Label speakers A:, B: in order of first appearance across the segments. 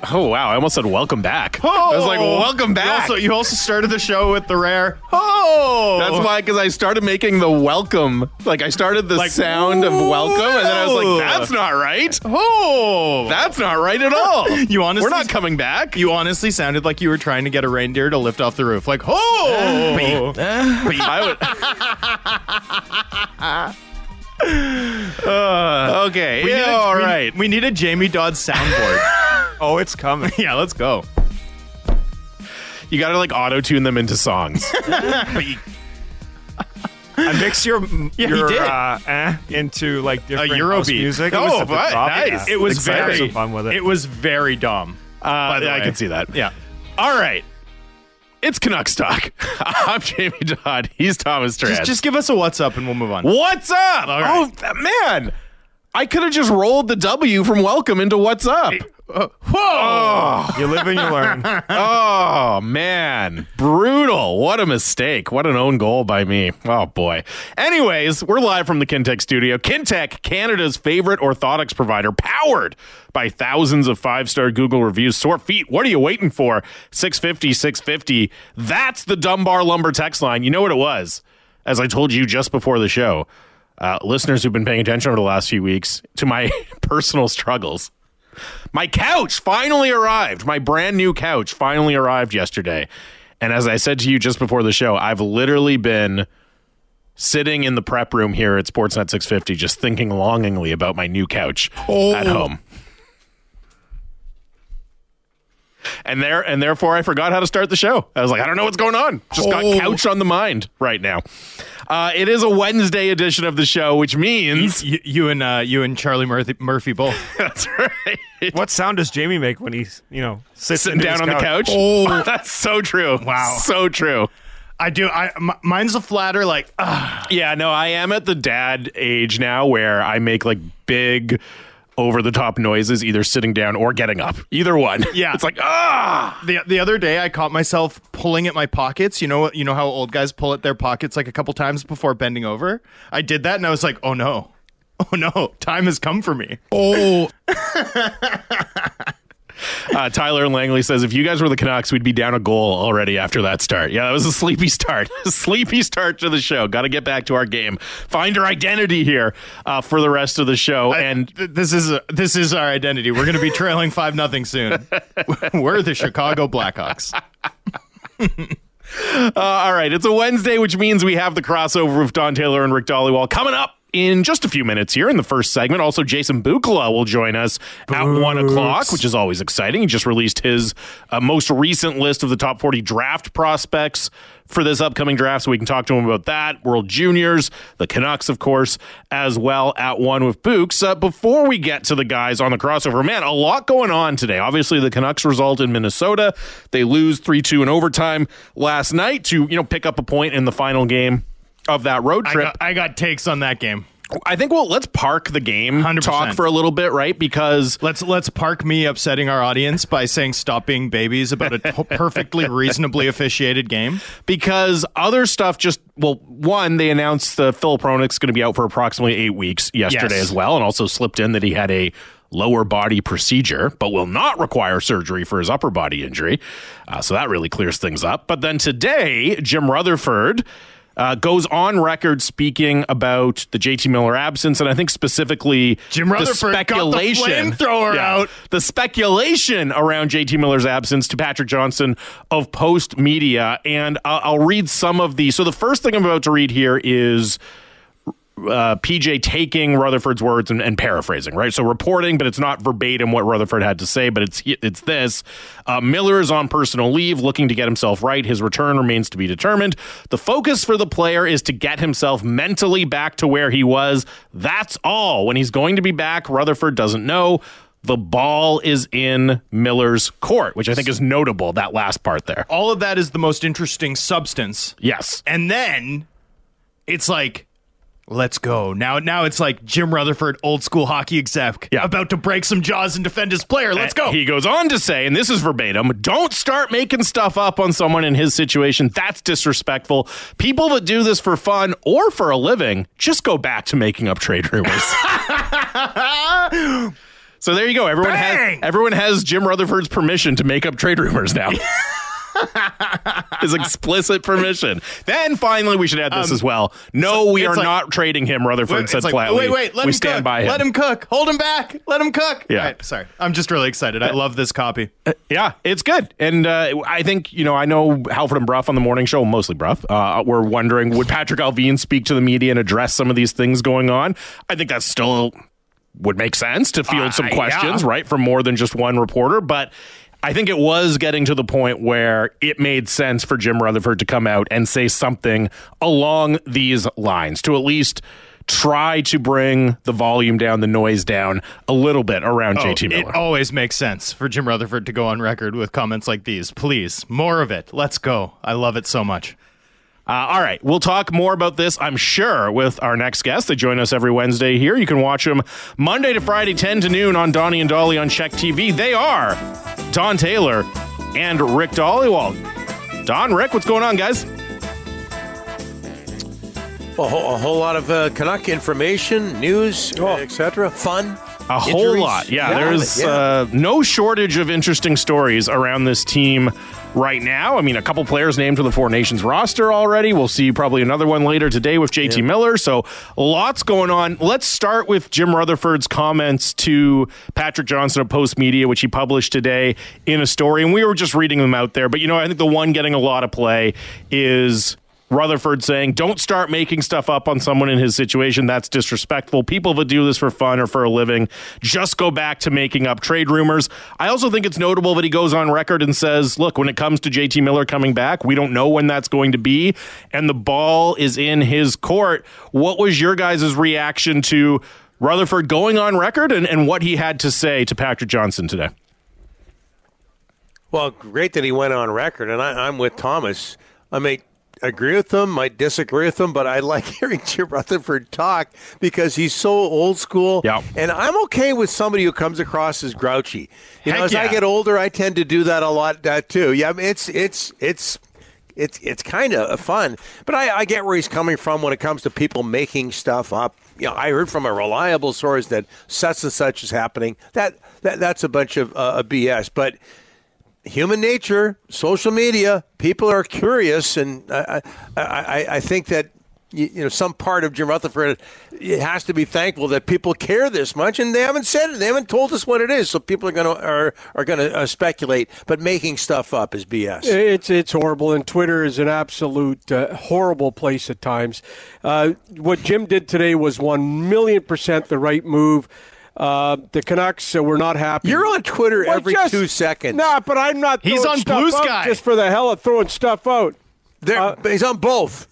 A: Oh, wow. I almost said welcome back. I was like, welcome back.
B: You also started the show with the rare, oh.
A: That's why, because I started making the welcome. Like, I started the sound of welcome, and then I was like, that's not right.
B: Oh.
A: That's not right at all. We're not coming back.
B: You honestly sounded like you were trying to get a reindeer to lift off the roof. Like, oh.
A: Okay. All right.
B: We need a Jamie Dodd soundboard.
C: Oh, it's coming.
B: Yeah, let's go.
A: You got to like auto-tune them into songs.
C: I mixed your into like different house
B: Eurobeat
C: music.
A: Oh, nice.
B: It was
C: I had
B: very
C: some fun with it.
B: It was very dumb. By the
A: I
B: way.
A: can see that.
B: Yeah.
A: All right. It's Canucks Talk. I'm Jamie Dodd. He's Thomas Trans.
B: Just give us a what's up and we'll move on.
A: What's up?
B: All right.
A: Oh, man. I could have just rolled the W from welcome into what's up.
B: Whoa!
C: You live and you learn.
A: Oh, man. Brutal. What a mistake. What an own goal by me. Oh, boy. Anyways, we're live from the Kintec studio. Kintec, Canada's favorite orthotics provider, powered by thousands of 5-star Google reviews. Sore feet, what are you waiting for? 650. That's the Dunbar Lumber text line. You know what it was? As I told you just before the show, listeners who've been paying attention over the last few weeks to my personal struggles. My couch finally arrived. My brand new couch finally arrived yesterday. And as I said to you just before the show, I've literally been sitting in the prep room here at Sportsnet 650 just thinking longingly about my new couch at home. And therefore I forgot how to start the show. I was like, I don't know what's going on. Just got couch on the mind right now. It is a Wednesday edition of the show, which means
B: You and Charlie Murphy both.
A: that's right.
C: What sound does Jamie make when he's,
A: Sitting down on the couch?
B: Oh.
A: That's so true.
B: Wow.
A: So true.
B: I do. Mine's a flatter. Like,
A: Yeah, no, I am at the dad age now where I make like big over-the-top noises, either sitting down or getting up. Either one.
B: Yeah.
A: It's like,
B: The other day, I caught myself pulling at my pockets. You know how old guys pull at their pockets like a couple times before bending over? I did that, and I was like, oh no, time has come for me.
A: Oh. Tyler Langley says, if you guys were the Canucks, we'd be down a goal already after that start. Yeah, that was a sleepy start. Sleepy start to the show. Got to get back to our game. Find our identity here for the rest of the show. And
B: this is our identity. We're going to be trailing 5-0 soon. We're the Chicago Blackhawks.
A: all right, it's a Wednesday, which means we have the crossover with Don Taylor and Rick Dollywall coming up in just a few minutes here in the first segment. Also, Jason Bukala will join us at 1 o'clock, which is always exciting. He just released his most recent list of the top 40 draft prospects for this upcoming draft, so we can talk to him about that. World Juniors, the Canucks, of course, as well at 1 with Books. Before we get to the guys on the crossover, man, a lot going on today. Obviously, the Canucks result in Minnesota. They lose 3-2 in overtime last night to, pick up a point in the final game of that road trip.
B: I got takes on that game.
A: I think let's park the game
B: 100%.
A: talk for a little bit, right? Because
B: let's park me upsetting our audience by saying stop being babies about a perfectly reasonably officiated game.
A: Because other stuff one, they announced Phil Hronek's going to be out for approximately 8 weeks yesterday as well, and also slipped in that he had a lower body procedure, but will not require surgery for his upper body injury. So that really clears things up. But then today, Jim Rutherford goes on record speaking about the JT Miller absence, and I think specifically
B: Jim Rutherford got the flamethrower out.
A: The speculation around JT Miller's absence to Patrick Johnson of Post Media, and I'll read some of the. So the first thing I'm about to read here is PJ taking Rutherford's words and paraphrasing, right? So reporting, but it's not verbatim what Rutherford had to say, but it's this. Miller is on personal leave, looking to get himself right. His return remains to be determined. The focus for the player is to get himself mentally back to where he was. That's all. When he's going to be back, Rutherford doesn't know. The ball is in Miller's court, which I think is notable, that last part there.
B: All of that is the most interesting substance.
A: Yes.
B: And then it's like, let's go. Now it's like Jim Rutherford, old school hockey exec, about to break some jaws and defend his player. Let's go.
A: He goes on to say, and this is verbatim, don't start making stuff up on someone in his situation. That's disrespectful. People that do this for fun or for a living, just go back to making up trade rumors. So there you go. Everyone has Jim Rutherford's permission to make up trade rumors now. His explicit permission. Then finally, we should add this as well. No, we are not trading him. Rutherford said flatly.
B: Wait, let
A: we
B: him
A: stand
B: cook.
A: by him.
B: Let him cook. Hold him back. Let him cook.
A: Yeah.
B: All right, sorry. I'm just really excited. I love this copy.
A: Yeah, it's good. And I think, I know Halford and Bruff on the morning show, mostly Bruff, were wondering, would Patrick Alvin speak to the media and address some of these things going on? I think that's still would make sense to field some questions, right, from more than just one reporter. But I think it was getting to the point where it made sense for Jim Rutherford to come out and say something along these lines, to at least try to bring the volume down, the noise down a little bit around JT Miller.
B: It always makes sense for Jim Rutherford to go on record with comments like these. Please, more of it. Let's go. I love it so much.
A: All right, we'll talk more about this, I'm sure, with our next guest. They join us every Wednesday here. You can watch them Monday to Friday, 10 to noon on Donnie and Dolly on Check TV. They are Don Taylor and Rick Dollywald. Don, Rick, what's going on, guys?
D: Well, a whole lot of Canuck information, news, etc. Fun.
A: A
D: injuries.
A: whole lot. Yeah, there's no shortage of interesting stories around this team right now. I mean, a couple players named to the Four Nations roster already. We'll see probably another one later today with JT Miller. So lots going on. Let's start with Jim Rutherford's comments to Patrick Johnson of Post Media, which he published today in a story. And we were just reading them out there. But, I think the one getting a lot of play is Rutherford saying, don't start making stuff up on someone in his situation. That's disrespectful. People that do this for fun or for a living just go back to making up trade rumors. I also think it's notable that he goes on record and says, look, when it comes to JT Miller coming back, we don't know when that's going to be, and the ball is in his court. What was your guys' reaction to Rutherford going on record and what he had to say to Patrick Johnson today?
D: Well, great that he went on record, and I'm with Thomas. I mean, agree with them, might disagree with them, but I like hearing Jim Rutherford talk because he's so old school.
A: Yeah.
D: And I'm okay with somebody who comes across as grouchy. As I get older, I tend to do that a lot too. Yeah, I mean, it's kind of fun, but I get where he's coming from when it comes to people making stuff up. I heard from a reliable source that such and such is happening. That's a bunch of BS, but human nature, social media, people are curious, and I think that some part of Jim Rutherford has to be thankful that people care this much, and they haven't said it. They haven't told us what it is, so people are going to speculate. But making stuff up is BS.
E: It's horrible, and Twitter is an absolute horrible place at times. What Jim did today was 1,000,000% the right move. The Canucks were not happy.
D: You're on Twitter every 2 seconds.
E: No, but I'm not.
B: He's on Blue Sky
E: just for the hell of throwing stuff out.
D: He's on both.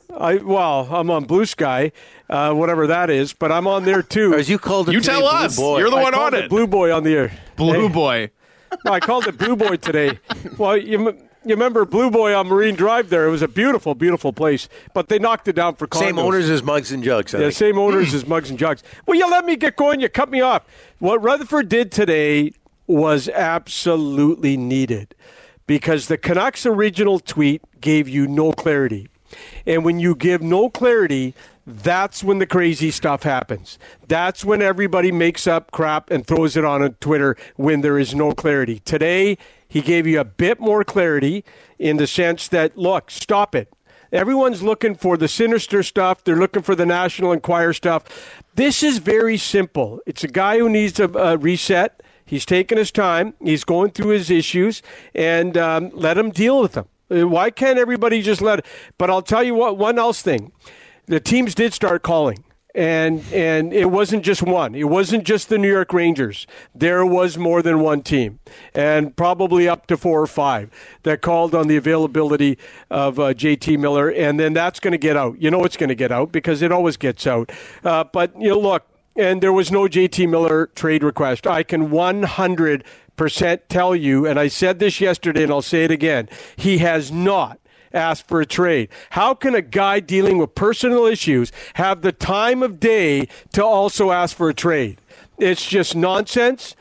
E: I'm on Blue Sky, whatever that is, but I'm on there too.
D: Or as you called it,
A: You tell us.
D: Blue Boy.
A: You're the one on it.
E: Blue Boy on the air.
B: Blue Boy.
E: No, I called it Blue Boy today. Well, you remember Blue Boy on Marine Drive there? It was a beautiful, beautiful place, but they knocked it down for condos.
D: Same owners as Mugs and Jugs.
E: Yeah, same owners as Mugs and Jugs. Well, you let me get going. You cut me off. What Rutherford did today was absolutely needed because the Canucks original tweet gave you no clarity. And when you give no clarity, that's when the crazy stuff happens. That's when everybody makes up crap and throws it on Twitter when there is no clarity. Today, he gave you a bit more clarity in the sense that, look, stop it. Everyone's looking for the sinister stuff. They're looking for the National Enquirer stuff. This is very simple. It's a guy who needs a reset. He's taking his time. He's going through his issues, and let him deal with them. Why can't everybody just let it? But I'll tell you what, one else thing. The teams did start calling. And it wasn't just one. It wasn't just the New York Rangers. There was more than one team, and probably up to 4 or 5 that called on the availability of JT Miller, and then that's going to get out. You know it's going to get out because it always gets out. But, look, and there was no JT Miller trade request. I can 100% tell you, and I said this yesterday and I'll say it again, he has not ask for a trade. How can a guy dealing with personal issues have the time of day to also ask for a trade? It's just nonsense.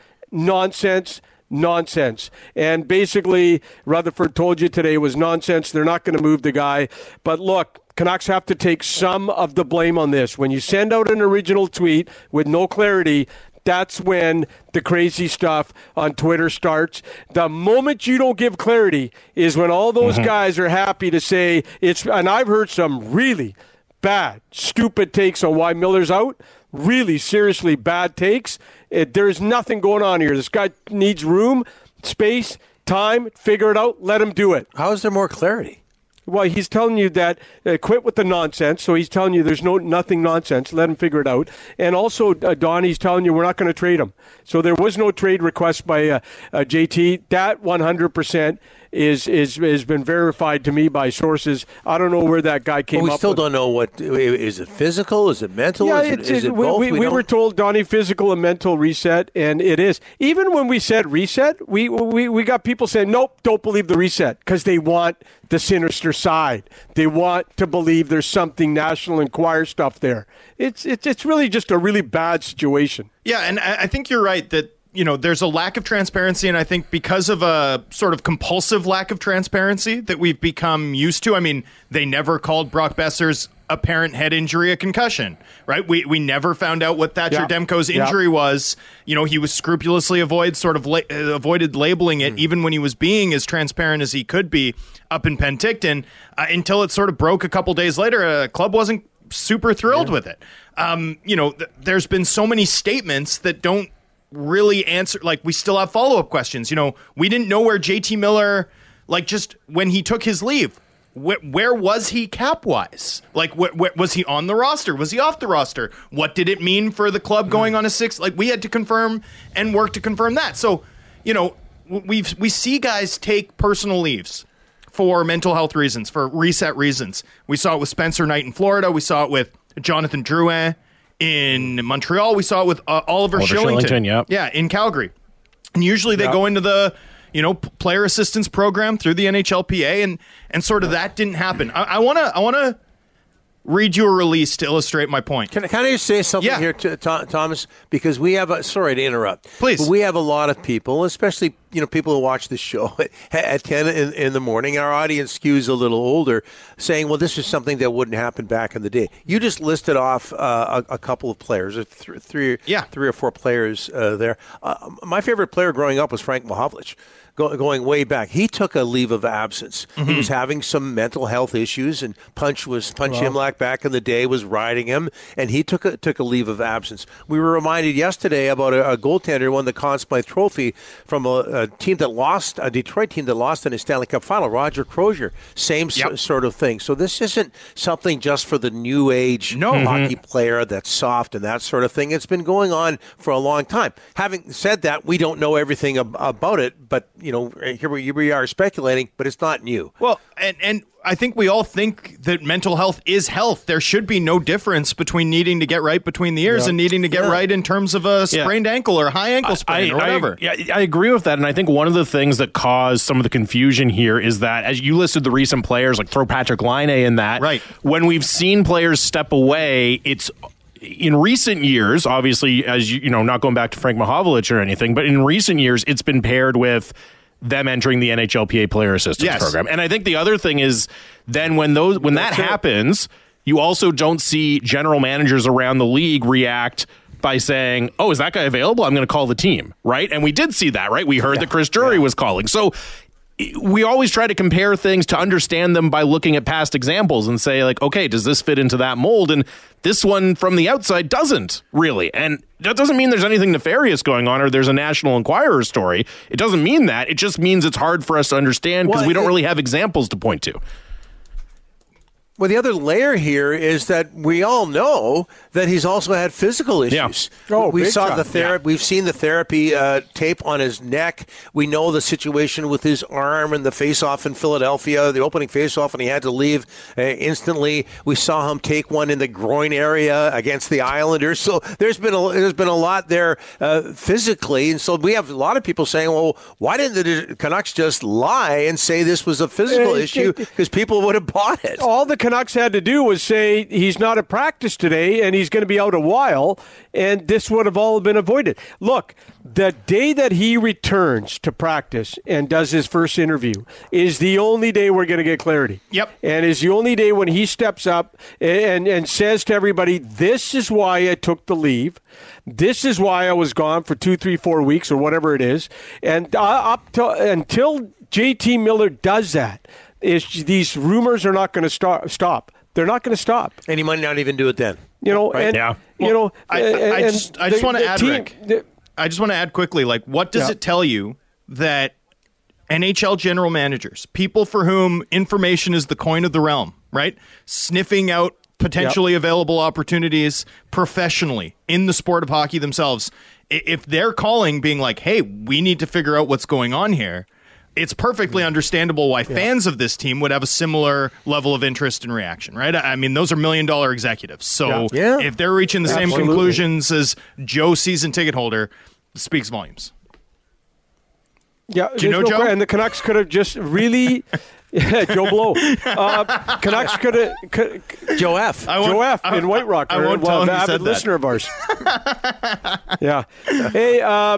E: And basically, Rutherford told you today it was nonsense. They're not going to move the guy. But look, Canucks have to take some of the blame on this. When you send out an original tweet with no clarity, that's when the crazy stuff on Twitter starts. The moment you don't give clarity is when all those guys are happy to say it's, and I've heard some really bad, stupid takes on why Miller's out. Really seriously bad takes. There's nothing going on here. This guy needs room, space, time, figure it out, let him do it.
D: How is there more clarity?
E: Well, he's telling you that quit with the nonsense. So he's telling you there's nothing nonsense. Let him figure it out. And also, Don, he's telling you we're not going to trade him. So there was no trade request by JT. That 100% has been verified to me by sources. I don't know where that guy came up with.
D: We still don't know what is it. Physical? Is it mental?
E: Yeah,
D: is it both?
E: We were told, Donnie, physical and mental reset, and it is. Even when we said reset, we got people saying, nope, don't believe the reset, because they want the sinister side. They want to believe there's something National Enquirer stuff there. It's really just a really bad situation.
B: Yeah, and I think you're right that, you know, there's a lack of transparency, and I think because of a sort of compulsive lack of transparency that we've become used to. I mean, they never called Brock Besser's apparent head injury a concussion, right? We never found out what Thatcher Demko's injury was. You know, he was scrupulously avoided labeling it, even when he was being as transparent as he could be up in Penticton, until it sort of broke a couple days later. Club wasn't super thrilled with it. You know, there's been so many statements that don't really answer, like, we still have follow-up questions. You know, we didn't know where JT Miller, like, just when he took his leave, where was he cap-wise? Like, was he on the roster? Was he off the roster? What did it mean for the club going on a 6? Like, we had to confirm and work to confirm that. So, you know, we see guys take personal leaves for mental health reasons, for reset reasons. We saw it with Spencer Knight in Florida. We saw it with Jonathan Drouin in Montreal. We saw it with Oliver Shillington. Yeah, in Calgary. And usually they go into the, you know, player assistance program through the NHLPA, and sort of that didn't happen. I want to read you a release to illustrate my point.
D: Can I just say something here, Thomas? Because we have sorry to interrupt.
B: Please.
D: But we have a lot of people, especially, you know, people who watch the show at 10 in the morning. Our audience skews a little older, saying, well, this is something that wouldn't happen back in the day. You just listed off a couple of players, three or four players there. My favorite player growing up was Frank Mahovlich. Going way back, he took a leave of absence. He was having some mental health issues, and Punch Imlach back in the day was riding him, and he took a leave of absence. We were reminded yesterday about a goaltender who won the Conn Smythe Trophy from a team that lost, a Detroit team that lost in a Stanley Cup final. Roger Crozier, same sort of thing. So this isn't something just for the new age hockey player that's soft and that sort of thing. It's been going on for a long time. Having said that, we don't know everything about it, but you know, here we are speculating, but it's not new.
B: Well, and I think we all think that mental health is health. There should be no difference between needing to get right between the ears and needing to get right in terms of a sprained ankle or a high ankle sprain or whatever.
A: I agree with that, and I think one of the things that caused some of the confusion here is that, as you listed the recent players, like throw Patrick Laine in that,
B: right? When
A: we've seen players step away, it's in recent years, obviously, as you know, not going back to Frank Mahovlich or anything, but in recent years, it's been paired with them entering the NHLPA player assistance program. And I think the other thing is then when that happens, you also don't see general managers around the league react by saying, oh, is that guy available? I'm going to call the team, right? And we did see that, right? We heard that Chris Drury was calling. So we always try to compare things to understand them by looking at past examples and say, like, okay, does this fit into that mold? And this one from the outside doesn't really. And that doesn't mean there's anything nefarious going on or there's a National Enquirer story. It doesn't mean that. It just means it's hard for us to understand because we don't really have examples to point to.
D: Well, the other layer here is that we all know that he's also had physical issues.
E: Yeah. Oh,
D: we saw the
E: therapy.
D: We've seen the therapy tape on his neck. We know the situation with his arm and the face-off in Philadelphia, the opening face-off, and he had to leave instantly. We saw him take one in the groin area against the Islanders. So there's been a lot there physically, and so we have a lot of people saying, "Well, why didn't the Canucks just lie and say this was a physical issue?" Because people would have bought it.
E: All the Canucks had to do was say he's not at practice today and he's going to be out a while, and this would have all been avoided. Look, the day that he returns to practice and does his first interview is the only day we're going to get clarity.
B: Yep.
E: And is the only day when he steps up and says to everybody, this is why I took the leave. This is why I was gone for 2, 3, 4 weeks or whatever it is. And until JT Miller does that, these rumors are not going to stop. They're not going to stop.
D: And he might not even do it then.
B: I just want to add, Rick. I just want to add quickly, like, what does it tell you that NHL general managers, people for whom information is the coin of the realm, right? Sniffing out potentially available opportunities professionally in the sport of hockey themselves, if they're calling being like, hey, we need to figure out what's going on here, it's perfectly understandable why fans of this team would have a similar level of interest and reaction, right? I mean, those are $1 million executives. So if they're reaching the same conclusions as Joe season ticket holder, it speaks volumes.
E: Yeah,
B: do you know Joe?
E: And the Canucks could have just really... Joe Blow. Canucks could have...
D: Joe F.
E: Joe F. in White Rock.
B: I won't tell him you said that.
E: Listener of ours. Yeah. Hey,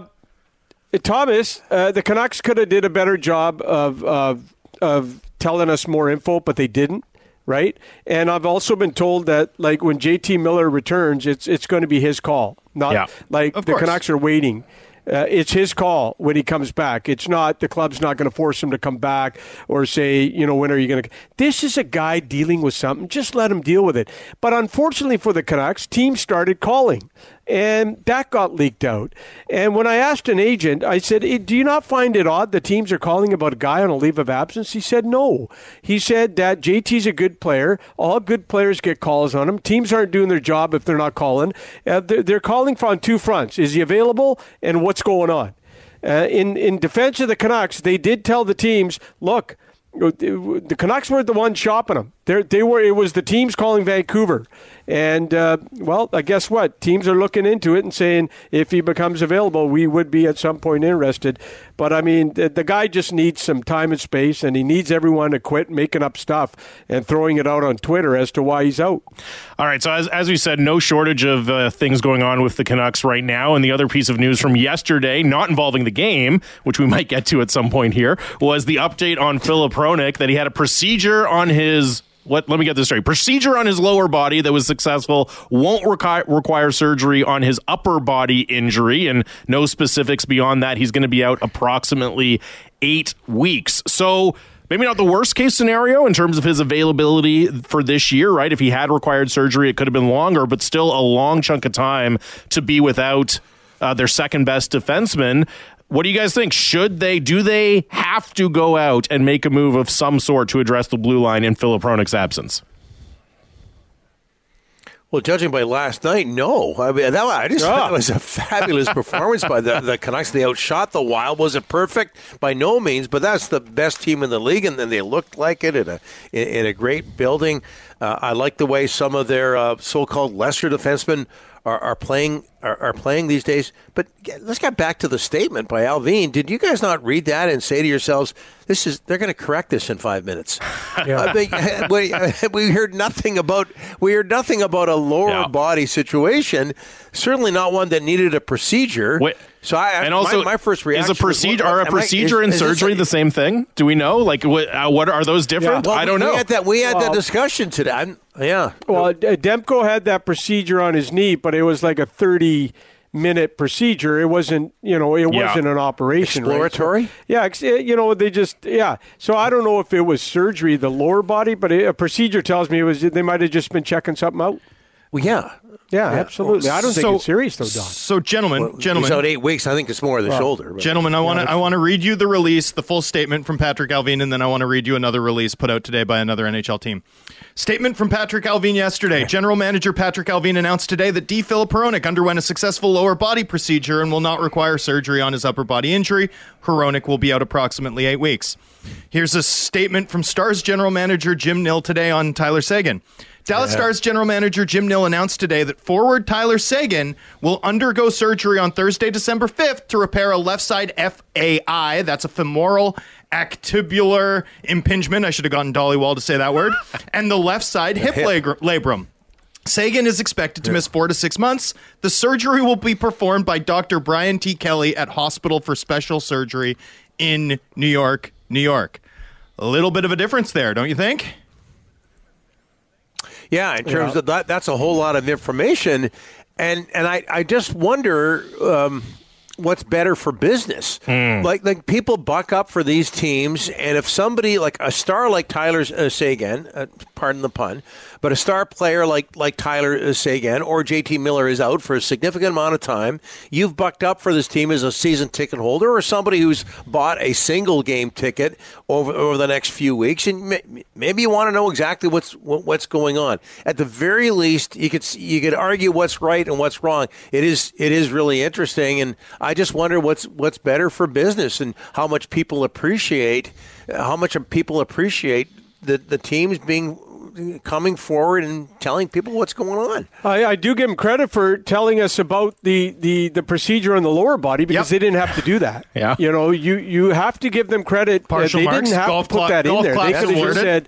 E: Thomas, the Canucks could have did a better job of telling us more info, but they didn't, right? And I've also been told that, like, when JT Miller returns, it's going to be his call, not like the Canucks are waiting. It's his call when he comes back. It's not, the club's not going to force him to come back or say, when are you going to... This is a guy dealing with something. Just let him deal with it. But unfortunately for the Canucks, teams started calling. And that got leaked out. And when I asked an agent, I said, do you not find it odd that teams are calling about a guy on a leave of absence? He said, no. He said that JT's a good player. All good players get calls on him. Teams aren't doing their job if they're not calling. They're calling on two fronts. Is he available? And what's going on? In defense of the Canucks, they did tell the teams, look, the Canucks weren't the ones shopping him. They were. It was the teams calling Vancouver. And, I guess what? Teams are looking into it and saying if he becomes available, we would be at some point interested. But, I mean, the guy just needs some time and space, and he needs everyone to quit making up stuff and throwing it out on Twitter as to why he's out.
A: All right, so as we said, no shortage of things going on with the Canucks right now. And the other piece of news from yesterday, not involving the game, which we might get to at some point here, was the update on Filip Hronek that he had a procedure on his... Let me get this straight. Procedure on his lower body that was successful, won't require surgery on his upper body injury, and no specifics beyond that. He's going to be out approximately 8 weeks. So maybe not the worst case scenario in terms of his availability for this year, right? If he had required surgery, it could have been longer, but still a long chunk of time to be without their second best defenseman. What do you guys think? Do they have to go out and make a move of some sort to address the blue line in Filip Hronek's absence?
D: Well, judging by last night, no. I mean, I just thought it was a fabulous performance by the Canucks. They outshot the Wild. Was it perfect? By no means, but that's the best team in the league, and then they looked like it in a great building. I like the way some of their so-called lesser defensemen are playing these days. But let's get back to the statement by Alvin. Did you guys not read that and say to yourselves, they're going to correct this in 5 minutes? Yeah. We heard nothing about a lower body situation. Certainly not one that needed a procedure. So my first reaction
A: is a procedure and surgery the same thing? Do we know? Like, what are those different?
D: Yeah. Well,
A: I don't know.
D: We had that discussion today.
E: Well, Demko had that procedure on his knee, but it was like a 30-minute procedure. It wasn't, wasn't an operation.
D: Exploratory?
E: Right? So, So I don't know if it was surgery, the lower body, but a procedure tells me they might have just been checking something out.
D: Well, yeah.
E: Yeah, absolutely. I don't think it's serious, though, Don.
B: So, gentlemen,
D: he's out 8 weeks. I think it's more of the shoulder. But.
B: Gentlemen, I want to read you the release, the full statement from Patrick Alvin, and then I want to read you another release put out today by another NHL team. Statement from Patrick Alvin yesterday. General Manager Patrick Alvin announced today that Filip Hronek underwent a successful lower body procedure and will not require surgery on his upper body injury. Hronek will be out approximately 8 weeks. Here's a statement from Stars General Manager Jim Nill today on Tyler Seguin. Dallas Stars general manager Jim Nill announced today that forward Tyler Seguin will undergo surgery on Thursday, December 5th to repair a left side FAI, that's a femoral actibular impingement. I should have gotten Dolly Wall to say that word. And the left side hip labrum. Sagan is expected to miss 4 to 6 months. The surgery will be performed by Dr. Brian T. Kelly at Hospital for Special Surgery in New York, New York. A little bit of a difference there, don't you think?
D: Yeah, in terms of that, that's a whole lot of information. And I just wonder what's better for business. Like people buck up for these teams, and if somebody like a star like Tyler Seguin, pardon the pun, but a star player like Tyler Seguin or JT Miller is out for a significant amount of time, you've bucked up for this team as a season ticket holder or somebody who's bought a single game ticket over the next few weeks, and maybe you want to know exactly what's going on. At the very least, you could argue what's right and what's wrong. It is really interesting, and I just wonder what's better for business and how much people appreciate the teams coming forward and telling people what's going on.
E: I do give them credit for telling us about the procedure on the lower body because they didn't have to do that.
A: Yeah.
E: You know, you have to give them credit.
B: Partial
E: they
B: marks,
E: didn't have to put that in there. They could have just said,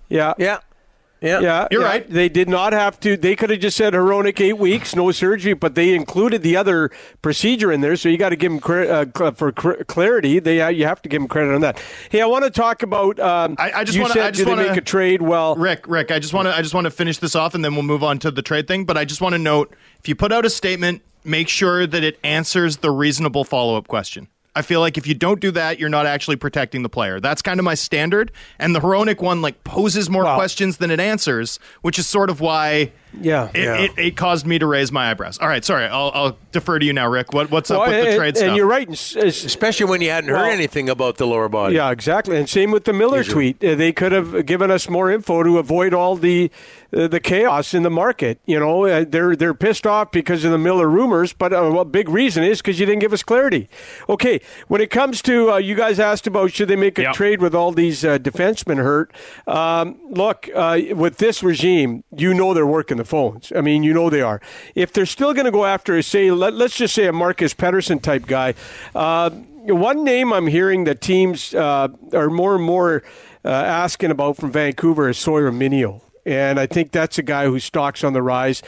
D: Yeah,
E: you're right. They did not have to. They could have just said Hronek 8 weeks, no surgery, but they included the other procedure in there. So you got to give them for clarity. You have to give them credit on that. Hey, I want to talk about.
B: I just want to
E: make a trade. Well,
B: Rick, I just want to finish this off, and then we'll move on to the trade thing. But I just want to note: if you put out a statement, make sure that it answers the reasonable follow-up question. I feel like if you don't do that, you're not actually protecting the player. That's kind of my standard. And the Hronek one poses more questions than it answers, which is sort of why it caused me to raise my eyebrows. All right, sorry. I'll defer to you now, Rick. What's up with the trade stuff?
E: And you're right.
D: Especially when you hadn't heard anything about the lower body.
E: Yeah, exactly. And same with the Miller tweet. They could have given us more info to avoid all the chaos in the market. You know, they're pissed off because of the Miller rumors, but a big reason is because you didn't give us clarity. Okay, when it comes to you guys asked about should they make a trade with all these defensemen hurt. Look, with this regime, you know they're working the phones. I mean, you know they are. If they're still going to go after, say, let's just say a Marcus Pettersson type guy. One name I'm hearing that teams are more and more asking about from Vancouver is Sawyer Minio. And I think that's a guy whose stock's on the rise.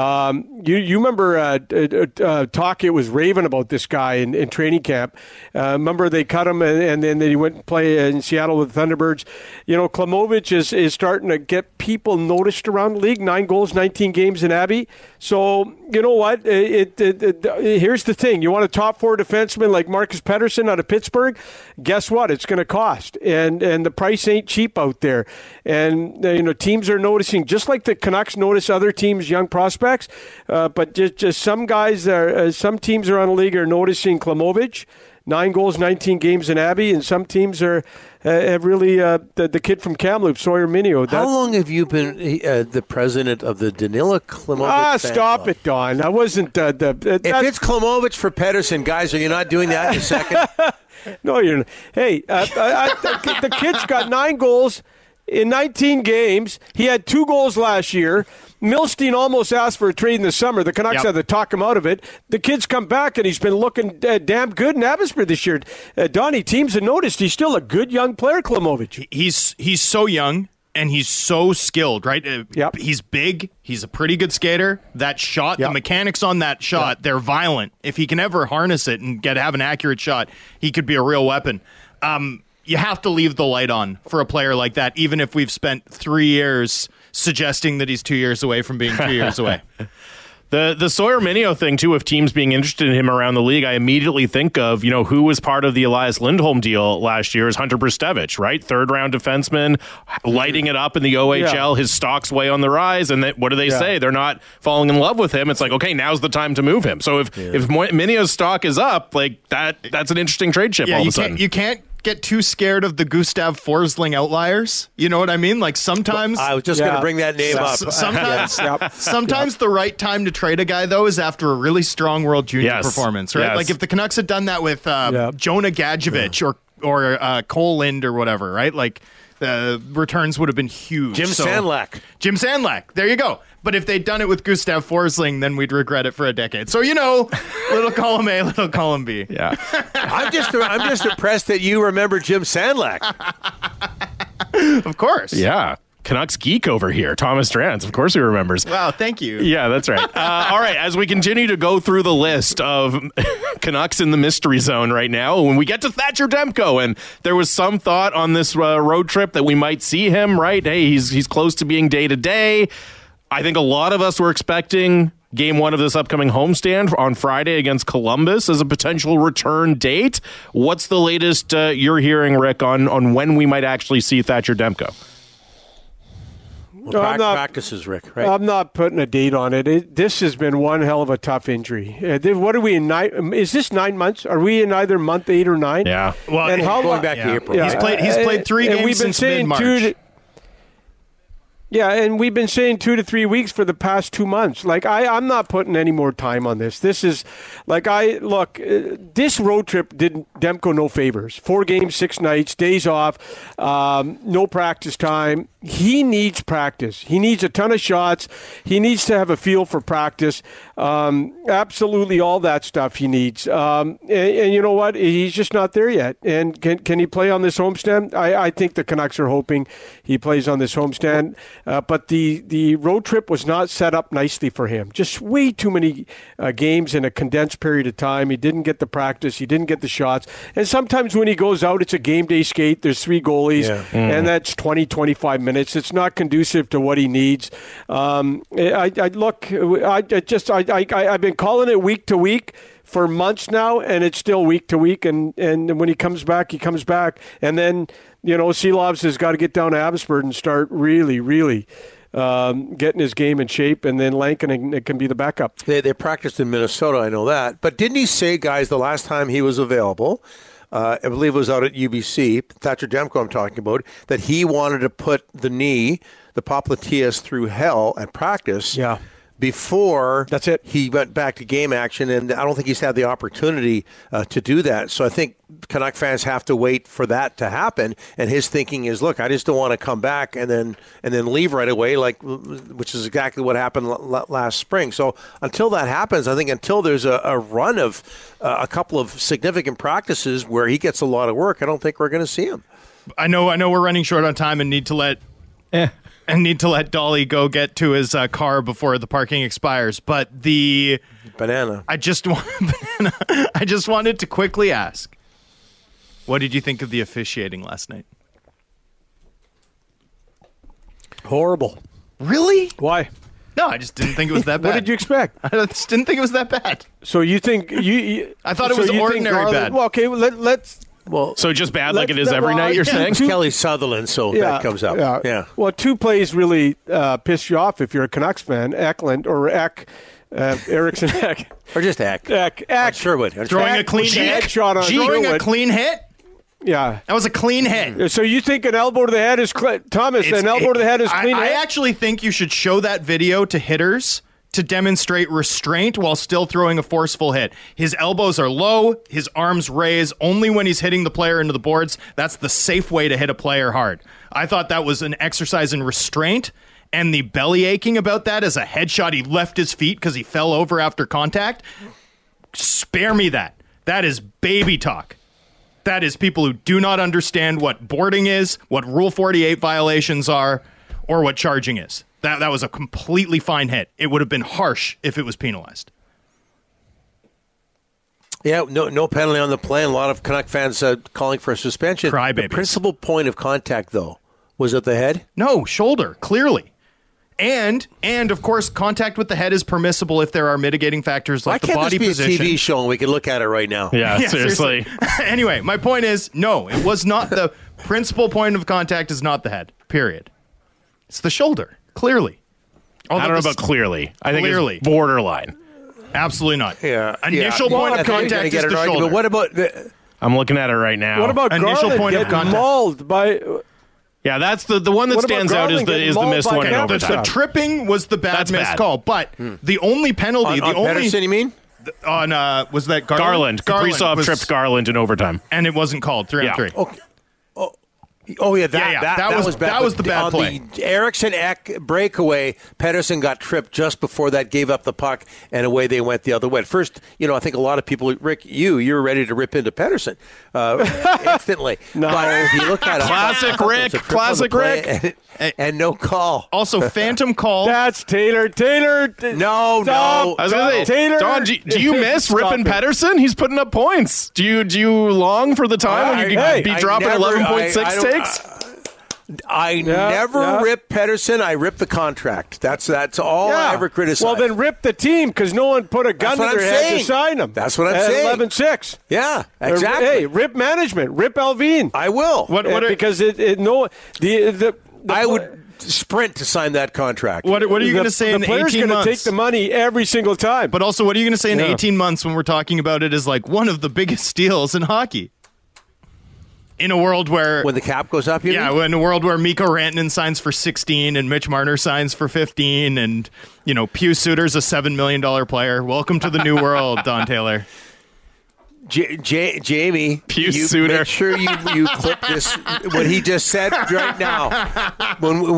E: You remember Talkett was raving about this guy in training camp. Remember they cut him and then he went and play in Seattle with the Thunderbirds. You know, Klimovich is starting to get people noticed around the league. 9 goals, 19 games in Abbey. So, you know what? Here's the thing. You want a top 4 defenseman like Marcus Pettersson out of Pittsburgh? Guess what? It's going to cost. And the price ain't cheap out there. And, teams are noticing, just like the Canucks notice other teams' young prospects, but just some guys, some teams around the league are noticing Klimovich, 9 goals, 19 games in Abbey, and some teams have really the kid from Kamloops, Sawyer Minio.
D: How long have you been the president of the Danila Klimovich fan
E: stop
D: club?
E: It, Don. I wasn't if
D: it's Klimovich for Pettersson, guys, are you not doing that in a second?
E: No, you're not. Hey, the kid's got 9 goals in 19 games. He had 2 goals last year. Milstein almost asked for a trade in the summer. The Canucks had to talk him out of it. The kid's come back, and he's been looking damn good in Abbotsford this year. Donnie, teams have noticed he's still a good young player, Klimovich.
B: He's so young, and he's so skilled, right? He's big. He's a pretty good skater. That shot, the mechanics on that shot, they're violent. If he can ever harness it and have an accurate shot, he could be a real weapon. You have to leave the light on for a player like that, even if we've spent 3 years suggesting that he's 2 years away from being 2 years away.
A: The Sawyer Minio thing, too, of teams being interested in him around the league, I immediately think of, who was part of the Elias Lindholm deal last year is Hunter Brzustevich, right? 3rd-round defenseman, lighting it up in the OHL. Yeah. His stock's way on the rise. And what do they say? They're not falling in love with him. It's like, okay, now's the time to move him. So if Minio's stock is up, that's an interesting trade chip all of a sudden.
B: You can't get too scared of the Gustav Forsling outliers. You know what I mean? Like sometimes
D: I was just going to bring that name up.
B: Sometimes the right time to trade a guy though is after a really strong World Junior performance, right?
A: Yes.
B: Like if the Canucks had done that with Jonah Gadjevich or Cole Lind or whatever, right? Like returns would have been huge.
D: Jim Sandlak.
B: Jim Sandlak. There you go. But if they'd done it with Gustav Forsling, then we'd regret it for a decade. So, little column A, little column B.
A: Yeah.
D: I'm just impressed that you remember Jim Sandlak.
B: Of course.
A: Yeah. Canucks geek over here. Thomas Drance, of course he remembers.
B: Wow, thank you.
A: Yeah, that's right. All right, as we continue to go through the list of Canucks in the mystery zone right now, when we get to Thatcher Demko, and there was some thought on this road trip that we might see him, right? Hey, he's close to being day-to-day. I think a lot of us were expecting Game 1 of this upcoming homestand on Friday against Columbus as a potential return date. What's the latest you're hearing, Rick, on when we might actually see Thatcher Demko?
D: Well, practices, Rick, right?
E: I'm not putting a date on it. This has been one hell of a tough injury. What are we in? Is this 9 months? Are we in either month 8 or 9?
A: Yeah.
B: Well,
E: and
D: going back to April.
B: Yeah. He's played 3 games
E: we've been
B: since
E: saying
B: mid-March.
E: Yeah, and we've been saying 2 to 3 weeks for the past 2 months. Like, I'm not putting any more time on this. This is, this road trip did Demko no favors. 4 games, 6 nights, days off, no practice time. He needs practice. He needs a ton of shots. He needs to have a feel for practice. Absolutely all that stuff he needs. And you know what? He's just not there yet. And can he play on this homestand? I think the Canucks are hoping he plays on this homestand. But the road trip was not set up nicely for him. Just way too many games in a condensed period of time. He didn't get the practice. He didn't get the shots. And sometimes when he goes out, it's a game day skate. There's 3 goalies, and that's 20, 25 minutes. It's not conducive to what he needs. I've been calling it week to week for months now, and it's still week to week. And when he comes back, he comes back. And then, Seelovs has got to get down to Abbotsford and start really, really getting his game in shape, and then Lankinen can be the backup.
D: They practiced in Minnesota, I know that. But didn't he say, guys, the last time he was available, I believe it was out at UBC, Thatcher Demko I'm talking about, that he wanted to put the popliteus through hell at practice before
E: that's it.
D: He went back to game action, and I don't think he's had the opportunity to do that. So I think Canuck fans have to wait for that to happen, and his thinking is, look, I just don't want to come back and then leave right away, which is exactly what happened last spring. So until that happens, I think until there's a run of a couple of significant practices where he gets a lot of work, I don't think we're going to see him.
B: I know we're running short on time and need to let Dolly go get to his car before the parking expires. But the
D: banana.
B: I just wanted to quickly ask, what did you think of the officiating last night?
E: Horrible.
B: Really?
E: Why?
B: No, I just didn't think it was that bad.
E: What did you expect?
B: I just didn't think it was that bad.
E: So you think you
B: I thought it was ordinary bad.
E: Well, okay, let's.
D: Well,
A: so just bad like it is every night, you're saying?
D: Kelly Sutherland, so that comes up. Yeah.
E: Well, 2 plays really piss you off if you're a Canucks fan. Eklund or Eriksson Ek.
D: Or just Ek.
E: Ek.
D: Sherwood.
B: Throwing a clean hit. Throwing a clean hit?
E: Yeah.
B: That was a clean hit.
E: So you think an elbow to the head is Thomas, an elbow to the head is clean hit?
B: I actually think you should show that video to hitters to demonstrate restraint while still throwing a forceful hit. His elbows are low, his arms raise only when he's hitting the player into the boards. That's the safe way to hit a player hard. I thought that was an exercise in restraint, and the belly aching about that as a headshot. He left his feet because he fell over after contact. Spare me that. That is baby talk. That is people who do not understand what boarding is, what Rule 48 violations are, or what charging is. That was a completely fine hit. It would have been harsh if it was penalized.
D: Yeah, no penalty on the play. A lot of Canuck fans calling for a suspension.
B: Crybabies.
D: The principal point of contact, though, was at the head?
B: No, shoulder, clearly. And of course, contact with the head is permissible if there are mitigating factors like the body position.
D: Why can't this be a TV show and we can look at it right now?
A: Yeah, seriously.
B: Anyway, my point is, no, it was not the principal point of contact is not the head, period. It's the shoulder, clearly.
A: I don't know about clearly. I think it's borderline.
B: Absolutely not.
D: Yeah.
B: Initial point of contact is the shoulder.
D: But what about...
A: I'm looking at it right now.
E: What about
B: initial point of contact?
E: Mauled by...
A: Yeah, that's the one that stands out is the missed one in overtime.
B: The tripping was the bad missed call, but the only penalty...
D: On Pettersson, you mean?
B: On, was that Garland?
A: Kaprizov tripped Garland in overtime.
B: And it wasn't called, 3-on-3.
D: Okay. Oh yeah,
B: That was
D: bad.
B: that was the bad
D: on
B: play.
D: The Eriksson Ek breakaway, Pettersson got tripped just before that, gave up the puck, and away they went the other way. At first, I think a lot of people, Rick, you were ready to rip into Pettersson instantly.
E: No.
D: But if you look at it,
A: Classic Rick, classic Rick.
D: and no call.
B: Also, phantom call.
E: That's Taylor.
D: No.
A: I was going to say,
E: Taylor.
A: Don, do you miss
E: Stop
A: ripping
E: it.
A: Pettersson? He's putting up points. Do you long for the time when you could be dropping 11.6 takes?
D: I never rip Pettersson. I rip the contract. That's all I ever criticize.
E: Well, then rip the team because no one put a gun to
D: That's what
E: their
D: I'm
E: head
D: saying.
E: to sign him.
D: That's what I'm
E: at
D: saying.
E: 11-6.
D: Yeah, exactly.
E: Hey, rip management. Rip Alvin.
D: I will.
E: Because
D: I would sprint to sign that contract.
B: What are you going to say in
E: the player's
B: 18
E: going to
B: months?
E: take the money every single time.
B: But also, what are you going to say in
E: Yeah.
B: 18 months when we're talking about it as like one of the biggest steals in hockey? In a world where
D: When the cap goes up, you mean?
B: in a world where Mikko Rantanen signs for 16 and Mitch Marner signs for 15 and Pius Suter's a $7 million player. Welcome to the new world, Don Taylor.
D: Jamie,
A: Pius Suter.
D: make sure you clip this what he just said right now. When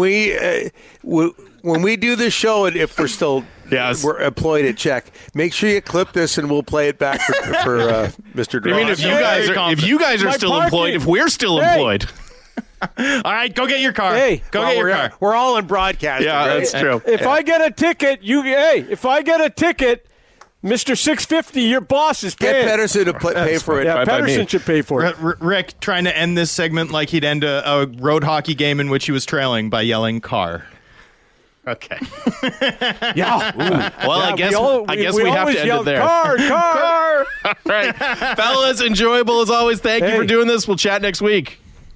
D: we do this show, and if we're still we're employed at Czech, make sure you clip this, and we'll play it back for Mr.
A: I mean,
D: Dross.
A: if you guys are
E: My
A: still
E: parking.
A: employed, if we're still
E: Hey.
A: employed,
B: All right, go get your car.
E: Hey.
B: go get your car.
D: We're all in broadcasting.
A: yeah,
D: right?
A: that's true.
E: If I get a ticket, Mr. 650, your boss is
D: Get
E: paying.
D: Pettersson to pay for it.
E: Yeah,
A: Fine by me.
E: Pettersson should pay for it.
B: Rick trying to end this segment like he'd end a road hockey game in which he was trailing by yelling car.
A: Okay.
E: Yeah.
A: Well, I guess we have
E: always
A: to end
E: yell,
A: it there.
E: Car.
A: All right, fellas, enjoyable as always. Thank you
E: Hey.
A: for doing this. We'll chat next week.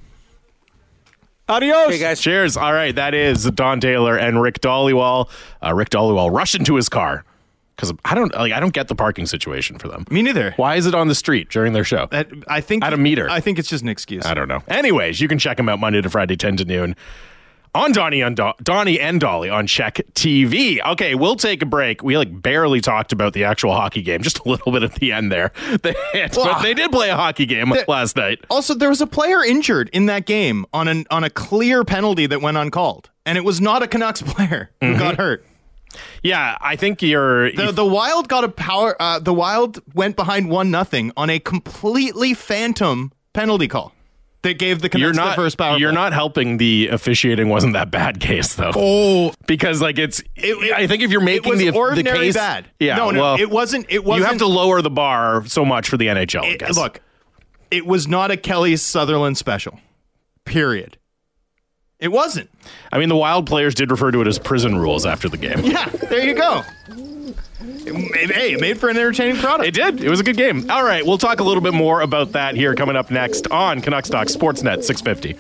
E: Adios.
D: Hey, guys.
A: Cheers. All right, that is Don Taylor and Rick Dollywall. Rick Dollywall rushed into his car because I don't get the parking situation for them.
B: Me neither.
A: Why is it on the street during their show?
B: I think
A: At a meter.
B: I think it's just an excuse.
A: I don't know. Anyways, you can check them out Monday to Friday, 10 to noon. On Donnie and Dolly on Czech TV. Okay, we'll take a break. We barely talked about the actual hockey game, just a little bit at the end there. But they did play a hockey game last night.
B: Also, there was a player injured in that game on a clear penalty that went uncalled, and it was not a Canucks player who got hurt.
A: Yeah, I think you're.
B: The Wild got a power. The Wild went behind 1-0 on a completely phantom penalty call that gave the Canucks the first power.
A: You're
B: play.
A: not helping the officiating wasn't that bad case though.
B: Oh,
A: Because I think if you're making
B: it was
A: the
B: ordinary
A: case
B: bad.
A: yeah,
B: no,
A: well,
B: it wasn't. It
A: you
B: wasn't.
A: have to lower the bar so much for the NHL. I guess.
B: Look, it was not a Kelly Sutherland special. Period. It wasn't.
A: I mean, the Wild players did refer to it as prison rules after the game.
B: Yeah, there you go. It made for an entertaining product.
A: It did. It was a good game. All right, we'll talk a little bit more about that here coming up next on Canucks Talk Sportsnet 650.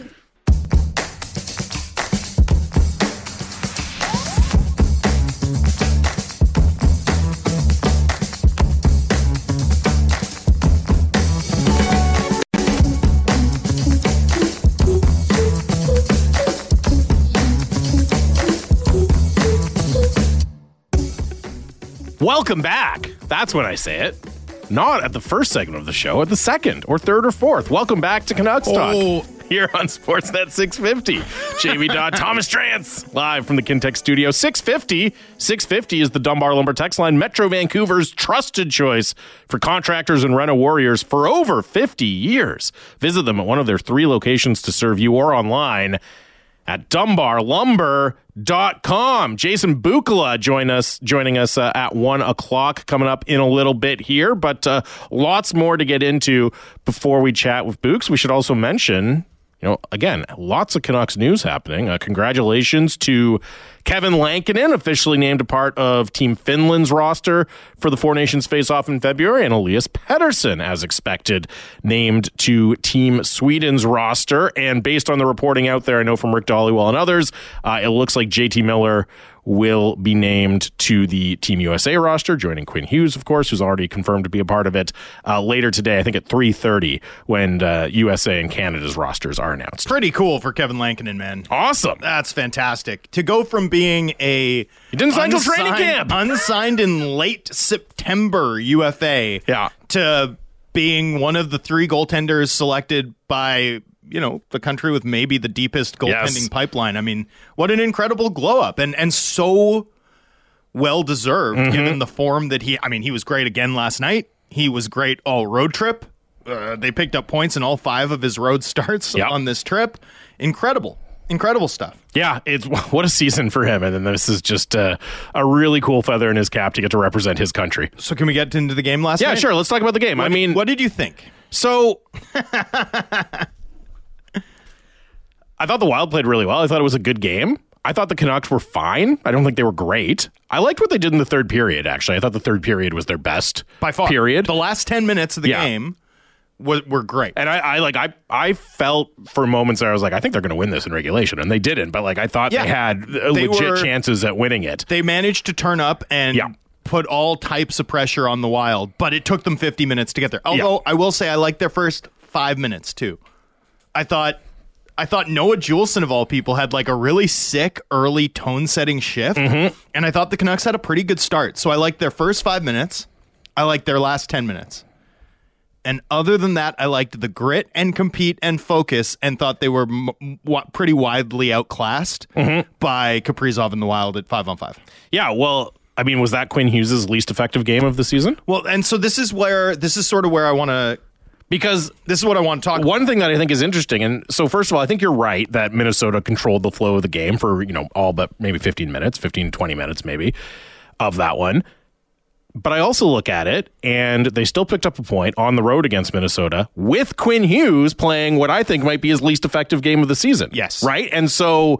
A: Welcome back. That's when I say it. Not at the first segment of the show, at the second or third or fourth. Welcome back to Canucks Talk here on Sportsnet 650. Jamie Dodd, Thomas Drance, live from the Kintec studio. 650 is the Dunbar Lumber text line, Metro Vancouver's trusted choice for contractors and reno warriors for over 50 years. Visit them at one of their 3 locations to serve you or online at DunbarLumber.com. Jason Bukala joining us at 1 o'clock coming up in a little bit here, but lots more to get into before we chat with Books. We should also mention, again, lots of Canucks news happening. Congratulations to Kevin Lankinen, officially named a part of Team Finland's roster for the Four Nations face-off in February, and Elias Pettersson, as expected, named to Team Sweden's roster. And based on the reporting out there, I know from Rick Dollywall and others, it looks like JT Miller will be named to the Team USA roster, joining Quinn Hughes, of course, who's already confirmed to be a part of it later today, I think at 3:30, when USA and Canada's rosters are announced.
B: Pretty cool for Kevin Lankinen, man.
A: Awesome.
B: That's fantastic. To go from being a
A: He didn't sign till training camp.
B: unsigned in late September UFA
A: Yeah.
B: to being one of the 3 goaltenders selected by the country with maybe the deepest goaltending
A: Yes.
B: pipeline. I mean, what an incredible glow up, and so well deserved given the form that he was great again last night. He was great all road trip. They picked up points in all 5 of his road starts
A: Yep.
B: on this trip. Incredible stuff.
A: Yeah, it's what a season for him. And then this is just a really cool feather in his cap to get to represent his country.
B: So can we get into the game last night?
A: Yeah, sure. Let's talk about the game.
B: What did you think?
A: So I thought the Wild played really well. I thought it was a good game. I thought the Canucks were fine. I don't think they were great. I liked what they did in the third period, actually. I thought the third period was their best
B: By far.
A: period.
B: The last 10 minutes of the game were great.
A: And I felt for moments there, I was like, I think they're going to win this in regulation. And they didn't. But I thought they had legit chances at winning it.
B: They managed to turn up and
A: Yeah.
B: put all types of pressure on the Wild, but it took them 50 minutes to get there. Although I will say I liked their first 5 minutes too. I thought Noah Juleson, of all people, had a really sick early tone-setting shift, and I thought the Canucks had a pretty good start. So I liked their first 5 minutes. I liked their last 10 minutes. And other than that, I liked the grit and compete and focus, and thought they were pretty widely outclassed by Kaprizov and the Wild at 5-on-5.
A: Yeah, well, was that Quinn Hughes' least effective game of the season?
B: Well, and so this is sort of where I want to...
A: Because
B: this is what I want to talk about.
A: One thing that I think is interesting, and so first of all, I think you're right that Minnesota controlled the flow of the game for, all but maybe 15 minutes, 15, 20 minutes maybe of that one. But I also look at it, and they still picked up a point on the road against Minnesota with Quinn Hughes playing what I think might be his least effective game of the season.
B: Yes.
A: Right? And so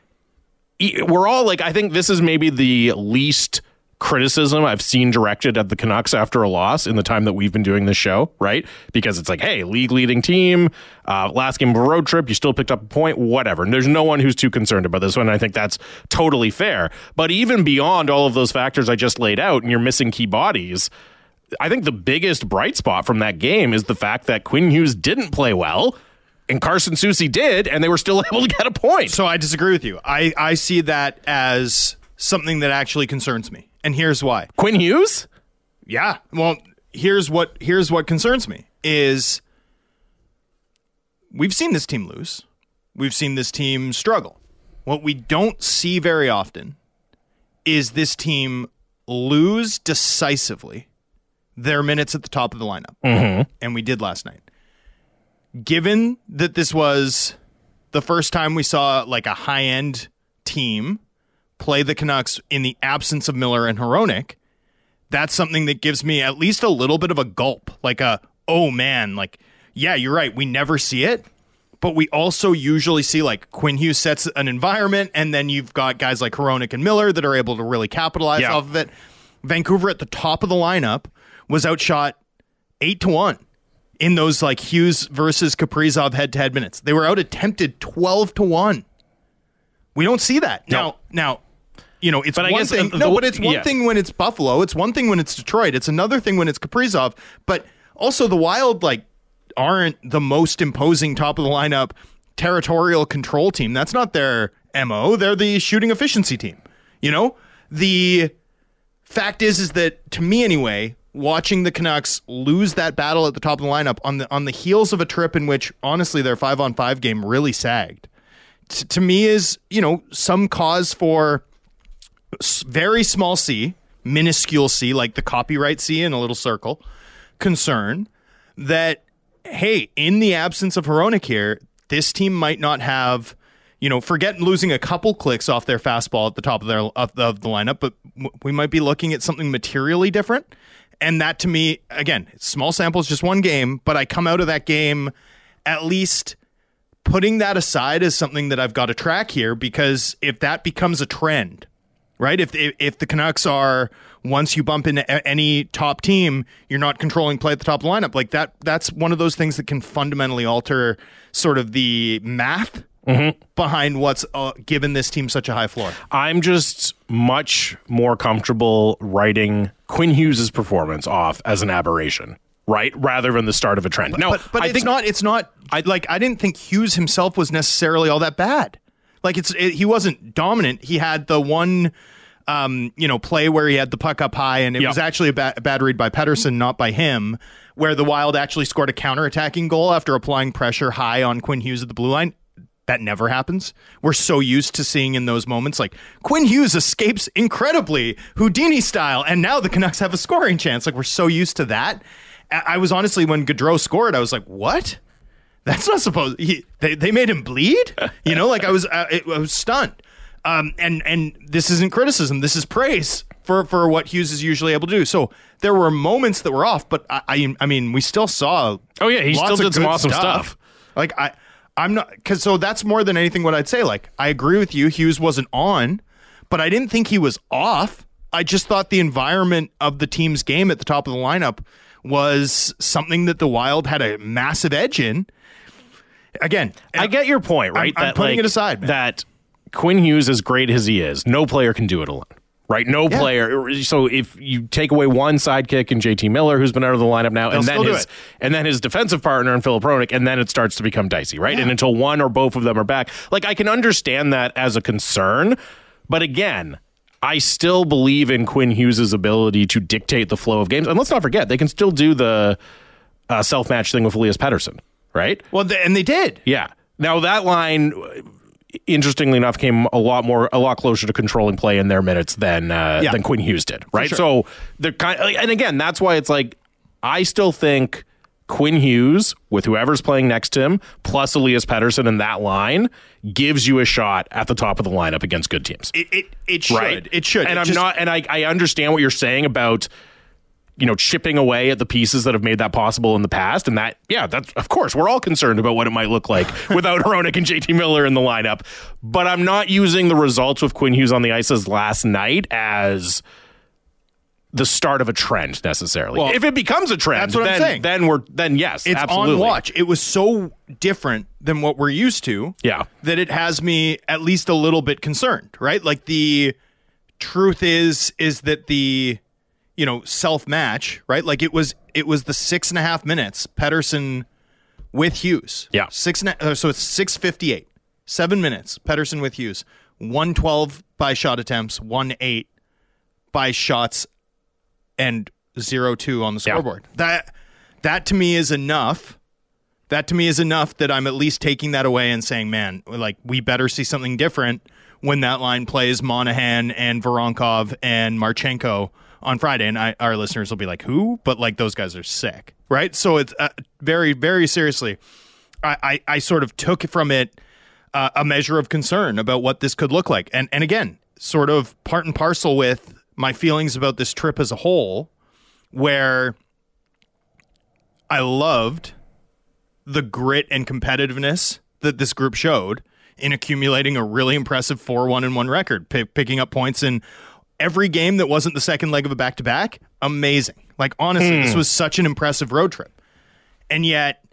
A: we're all I think this is maybe the least criticism I've seen directed at the Canucks after a loss in the time that we've been doing this show, right? Because it's hey, league leading team, last game of a road trip, you still picked up a point, whatever. And there's no one who's too concerned about this one. I think that's totally fair. But even beyond all of those factors I just laid out, and you're missing key bodies, I think the biggest bright spot from that game is the fact that Quinn Hughes didn't play well, and Carson Soucy did, and they were still able to get a point.
B: So I disagree with you. I see that as something that actually concerns me. And here's why.
A: Quinn Hughes?
B: Yeah. Well, here's what concerns me is we've seen this team lose. We've seen this team struggle. What we don't see very often is this team lose decisively their minutes at the top of the lineup. And we did last night. Given that this was the first time we saw a high-end team play the Canucks in the absence of Miller and Hronek, that's something that gives me at least a little bit of a gulp. Oh man, yeah, you're right. We never see it, but we also usually see Quinn Hughes sets an environment, and then you've got guys like Hronek and Miller that are able to really capitalize off of it. Vancouver at the top of the lineup was outshot 8-1 in those Hughes versus Kaprizov head-to-head minutes. They were out attempted 12-1. We don't see that.
A: No.
B: Now, it's
A: But I
B: one
A: guess
B: thing.
A: the-
B: But it's one thing when it's Buffalo. It's one thing when it's Detroit. It's another thing when it's Kaprizov. But also the Wild, aren't the most imposing top of the lineup territorial control team. That's not their MO. They're the shooting efficiency team. The fact is that, to me anyway, watching the Canucks lose that battle at the top of the lineup on the heels of a trip in which, honestly, their 5-on-5 game really sagged, to me is, some cause for very small c, minuscule c, like the copyright C in a little circle, concern that, hey, in the absence of Hronek here, this team might not have, forget losing a couple clicks off their fastball at the top of the lineup, but we might be looking at something materially different. And that, to me, again, it's small samples, just one game, but I come out of that game at least putting that aside as something that I've got to track here, because if that becomes a trend, right? If the Canucks are, once you bump into any top team, you're not controlling play at the top of the lineup, that's one of those things that can fundamentally alter sort of the math behind what's given this team such a high floor.
A: I'm just much more comfortable writing Quinn Hughes' performance off as an aberration, right? Rather than the start of a trend. No,
B: but I didn't think Hughes himself was necessarily all that bad. He wasn't dominant. He had the one, play where he had the puck up high, and it was actually a bad read by Pettersson, not by him, where the Wild actually scored a counterattacking goal after applying pressure high on Quinn Hughes at the blue line. That never happens. We're so used to seeing in those moments, like, Quinn Hughes escapes incredibly Houdini style, and now the Canucks have a scoring chance. Like, we're so used to that. I was honestly, when Gaudreau scored, I was like, what? That's not supposed. They made him bleed. You know, like I was stunned. And this isn't criticism. This is praise for what Hughes is usually able to do. So there were moments that were off, but I mean, we still saw.
A: Oh yeah, he
B: lots
A: still
B: of
A: did some
B: good
A: awesome stuff.
B: Like I'm not, because so that's more than anything what I'd say. Like, I agree with you. Hughes wasn't on, but I didn't think he was off. I just thought the environment of the team's game at the top of the lineup was something that the Wild had a massive edge in. Again,
A: I get your point, right?
B: I'm putting it aside, man.
A: That Quinn Hughes, as great as he is, no player can do it alone, right? No player. So if you take away one sidekick in JT Miller, who's been out of the lineup now, and then his defensive partner in Philip Hronek, and then it starts to become dicey, right? Yeah. And until one or both of them are back, like, I can understand that as a concern, but again, I still believe in Quinn Hughes' ability to dictate the flow of games. And let's not forget, they can still do the self-match thing with Elias Pettersson, right?
B: Well, and they did.
A: Yeah. Now, that line, interestingly enough, came a lot closer to controlling play in their minutes than Quinn Hughes did, right?
B: Sure.
A: So, and again, that's why it's like, I still think Quinn Hughes, with whoever's playing next to him, plus Elias Pettersson in that line, gives you a shot at the top of the lineup against good teams.
B: It should.
A: Right?
B: It should.
A: And I understand what you're saying about, you know, chipping away at the pieces that have made that possible in the past. And that's, of course, we're all concerned about what it might look like without Hronek and JT Miller in the lineup. But I'm not using the results with Quinn Hughes on the ice as last night as the start of a trend necessarily. Well, if it becomes a trend,
B: that's what I'm saying.
A: Then yes,
B: it's
A: absolutely.
B: On watch. It was so different than what we're used to.
A: Yeah. That
B: it has me at least a little bit concerned, right? Like, the truth is that the, you know, self-match, right? Like, it was the 6.5 minutes, Pettersson with Hughes.
A: Yeah.
B: So it's 6:58. 7 minutes, Pettersson with Hughes. 112 by shot attempts, 1-8 by shots, and 0-2 on the scoreboard.
A: Yeah.
B: That to me is enough. That to me is enough that I'm at least taking that away and saying, man, like, we better see something different when that line plays Monahan and Voronkov and Marchenko on Friday. And our listeners will be like, who? But, like, those guys are sick, right? So it's very, very seriously, I sort of took from it a measure of concern about what this could look like. And again, sort of part and parcel with my feelings about this trip as a whole, where I loved the grit and competitiveness that this group showed in accumulating a really impressive 4-1-1 record, picking up points in every game that wasn't the second leg of a back-to-back. Amazing. Like, honestly, this was such an impressive road trip. And yet,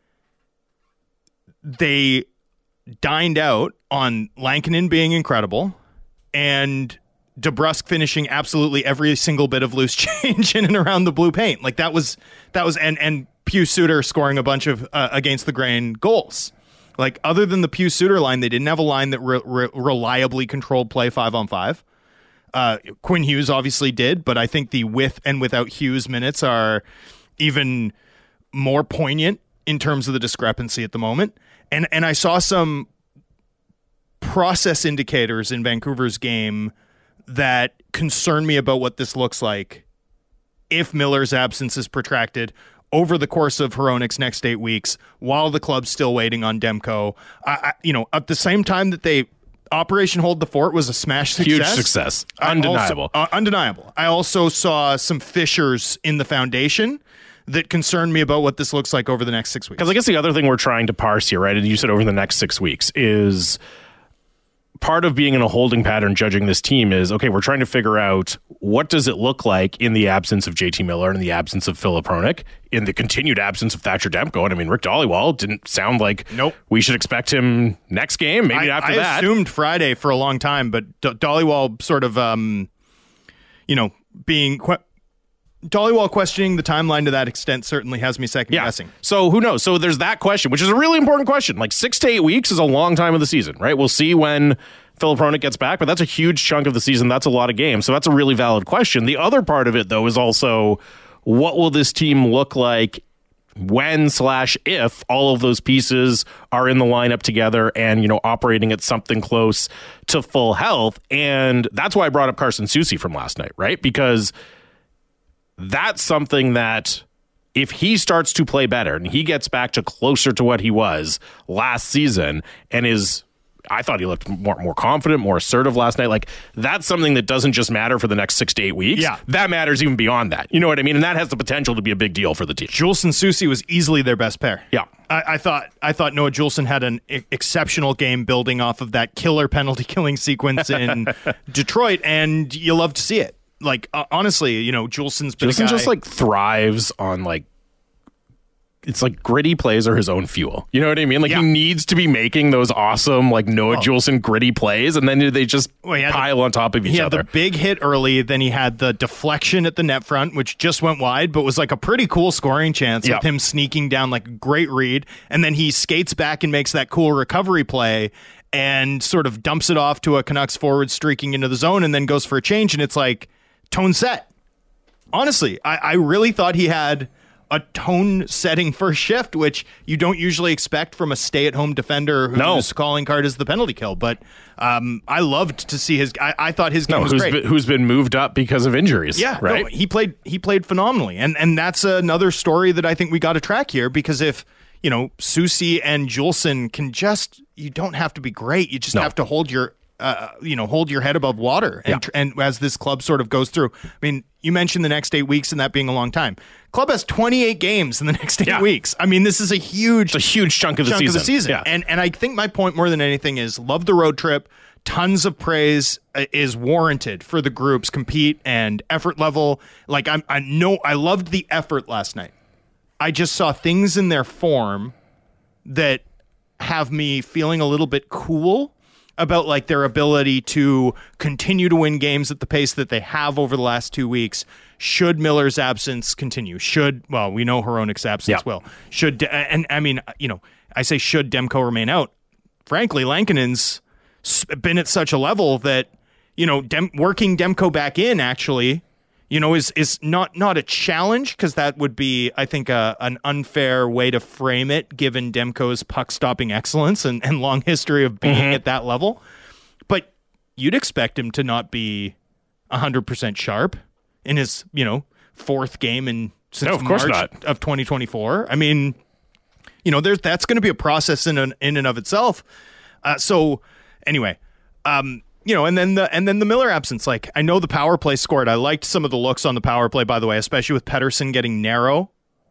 B: they dined out on Lankinen being incredible and DeBrusk finishing absolutely every single bit of loose change in and around the blue paint. Like, that was and Pius Suter scoring a bunch of against the grain goals. Like, other than the Pius Suter line, they didn't have a line that reliably controlled play 5-on-5. Quinn Hughes obviously did, but I think the with and without Hughes minutes are even more poignant in terms of the discrepancy at the moment. And I saw some process indicators in Vancouver's game that concern me about what this looks like if Miller's absence is protracted over the course of Hronek's next 8 weeks, while the club's still waiting on Demko. At the same time that they Operation Hold the Fort was a smash success.
A: Huge success. Undeniable.
B: Undeniable. I also saw some fissures in the foundation that concern me about what this looks like over the next 6 weeks.
A: Because I guess the other thing we're trying to parse here, right, and you said over the next 6 weeks, is part of being in a holding pattern judging this team is, okay, we're trying to figure out what does it look like in the absence of JT Miller and in the absence of Philip Hronek, in the continued absence of Thatcher Demko. And I mean, Rick Dhaliwal didn't sound like we should expect him next game, maybe after that.
B: I assumed Friday for a long time, but Dhaliwal sort of, Dhaliwal questioning the timeline to that extent certainly has me second guessing.
A: So who knows? So there's that question, which is a really important question. Like 6 to 8 weeks is a long time of the season, right? We'll see when Philip Hronek gets back, but that's a huge chunk of the season. That's a lot of games. So that's a really valid question. The other part of it, though, is also what will this team look like when/if all of those pieces are in the lineup together and, you know, operating at something close to full health. And that's why I brought up Carson Soucy from last night, right? Because that's something that if he starts to play better and he gets back to closer to what he was last season and I thought he looked more confident, more assertive last night. Like, that's something that doesn't just matter for the next 6 to 8 weeks.
B: Yeah.
A: That matters even beyond that. You know what I mean? And that has the potential to be a big deal for the team.
B: Jules and Soucy was easily their best pair.
A: Yeah.
B: I thought Noah Juleson had an exceptional game building off of that killer penalty killing sequence in Detroit, and you love to see it. Like, honestly, you know, Juleson's been a guy.
A: Just like thrives on like, it's like gritty plays are his own fuel. You know what I mean? Like, he needs to be making those awesome, like, Noah Juleson gritty plays, and then they just pile on top of each other.
B: He had the big hit early, then he had the deflection at the net front, which just went wide, but was like a pretty cool scoring chance with him sneaking down, like a great read, and then he skates back and makes that cool recovery play and sort of dumps it off to a Canucks forward streaking into the zone and then goes for a change, and it's like, tone set. Honestly, I really thought he had a tone-setting first shift, which you don't usually expect from a stay-at-home defender whose calling card is the penalty kill. But I loved to see his. I thought his game was great.
A: Who's been moved up because of injuries?
B: Yeah,
A: right.
B: No, he played phenomenally, and that's another story that I think we got to track here, because if you know Soucy and Juleson can just, you don't have to be great. You just have to hold your. Hold your head above water. And as this club sort of goes through, I mean, you mentioned the next 8 weeks and that being a long time. Club has 28 games in the next 8 weeks. I mean, this is a huge chunk of the season.
A: Yeah.
B: And I think my point more than anything is love the road trip. Tons of praise is warranted for the group's compete and effort level. Like, I know I loved the effort last night. I just saw things in their form that have me feeling a little bit cool about like their ability to continue to win games at the pace that they have over the last 2 weeks. Should Miller's absence continue? We know Hronik's absence will. And I mean, you know, I say should Demko remain out. Frankly, Lankinen's been at such a level that, you know, working Demko back in actually, you know, is not a challenge, because that would be, I think, an unfair way to frame it, given Demko's puck-stopping excellence and long history of being at that level. But you'd expect him to not be 100% sharp in his, you know, fourth game since March of 2024. I mean, you know, that's going to be a process in and of itself. So anyway, you know, and then the Miller absence. Like, I know the power play scored. I liked some of the looks on the power play, by the way, especially with Pettersson getting narrow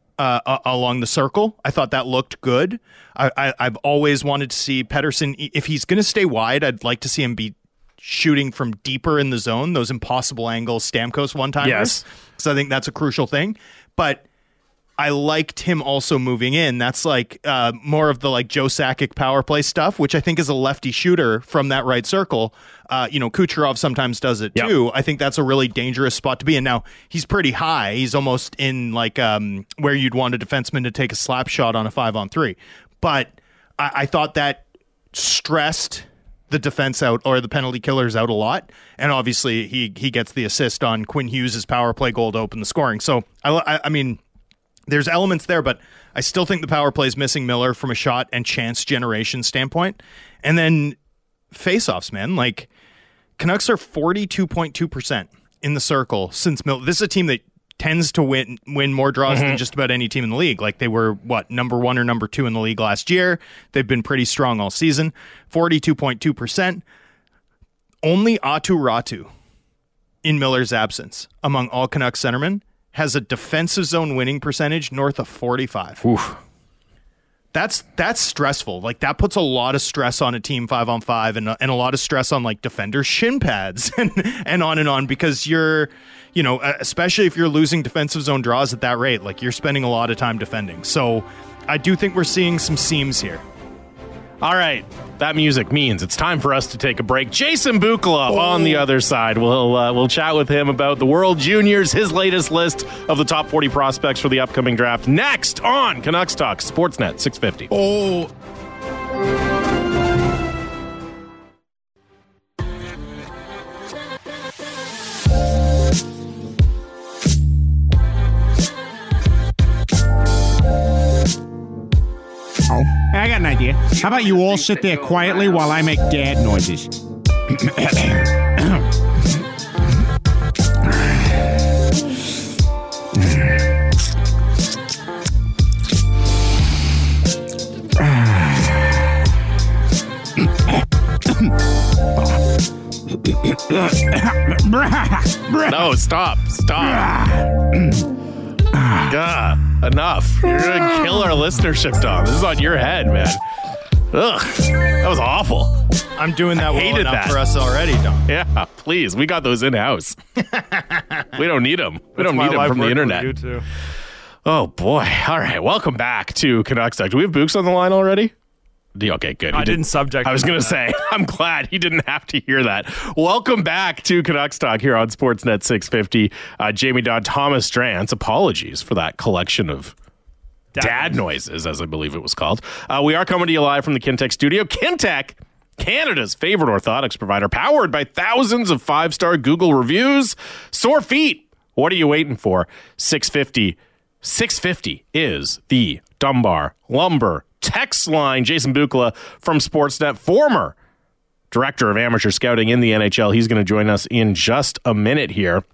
B: along the circle. I thought that looked good. I've always wanted to see Pettersson, if he's going to stay wide, I'd like to see him be shooting from deeper in the zone, those impossible angles Stamkos one-timers.
A: Yes.
B: So I think that's a crucial thing. But I liked him also moving in. That's like more of the like Joe Sakic power play stuff, which I think is a lefty shooter from that right circle. You know, Kucherov sometimes does it too. I think that's a really dangerous spot to be in. Now, he's pretty high. He's almost in like where you'd want a defenseman to take a slap shot on a 5-on-3. But I thought that stressed the defense out, or the penalty killers out, a lot. And obviously he gets the assist on Quinn Hughes' power play goal to open the scoring. So I mean, there's elements there, but I still think the power play is missing Miller from a shot and chance generation standpoint. And then face-offs, man. Like, Canucks are 42.2% in the circle since Miller. This is a team that tends to win more draws than just about any team in the league. Like, they were, number 1 or number 2 in the league last year. They've been pretty strong all season. 42.2%. Only Aatu Räty, in Miller's absence, among all Canucks centermen, has a defensive zone winning percentage north of 45.
A: Oof.
B: That's stressful. Like, that puts a lot of stress on a team 5-on-5 and a lot of stress on like defenders' shin pads and on, because you're, you know, especially if you're losing defensive zone draws at that rate, like, you're spending a lot of time defending. So I do think we're seeing some seams here.
A: All right, that music means it's time for us to take a break. Jason Bukala on the other side. We'll chat with him about the World Juniors, his latest list of the top 40 prospects for the upcoming draft. Next on Canucks Talk, Sportsnet 650.
F: idea. How about you all sit there quietly while I make dad noises?
A: No, stop. God, enough. You're gonna kill our listenership, Tom. This is on your head, man. Ugh, that was awful.
B: I'm doing that well enough for us already, Dom.
A: Yeah, please. We got those in-house. We don't need them. We don't need them from the internet.
C: You too.
A: Oh, boy. All right, welcome back to Canucks Talk. Do we have Books on the line already? Okay, good.
C: I didn't subject.
A: I was going to say, I'm glad he didn't have to hear that. Welcome back to Canucks Talk here on Sportsnet 650. Jamie Dodd, Thomas Drance. Apologies for that collection of dad noises, as I believe it was called. We are coming to you live from the Kintec studio. Kintec, Canada's favorite orthotics provider, powered by thousands of 5-star Google reviews. Sore feet. What are you waiting for? 650 is the Dunbar Lumber text line. Jason Bukala from Sportsnet, former director of amateur scouting in the NHL. He's going to join us in just a minute here.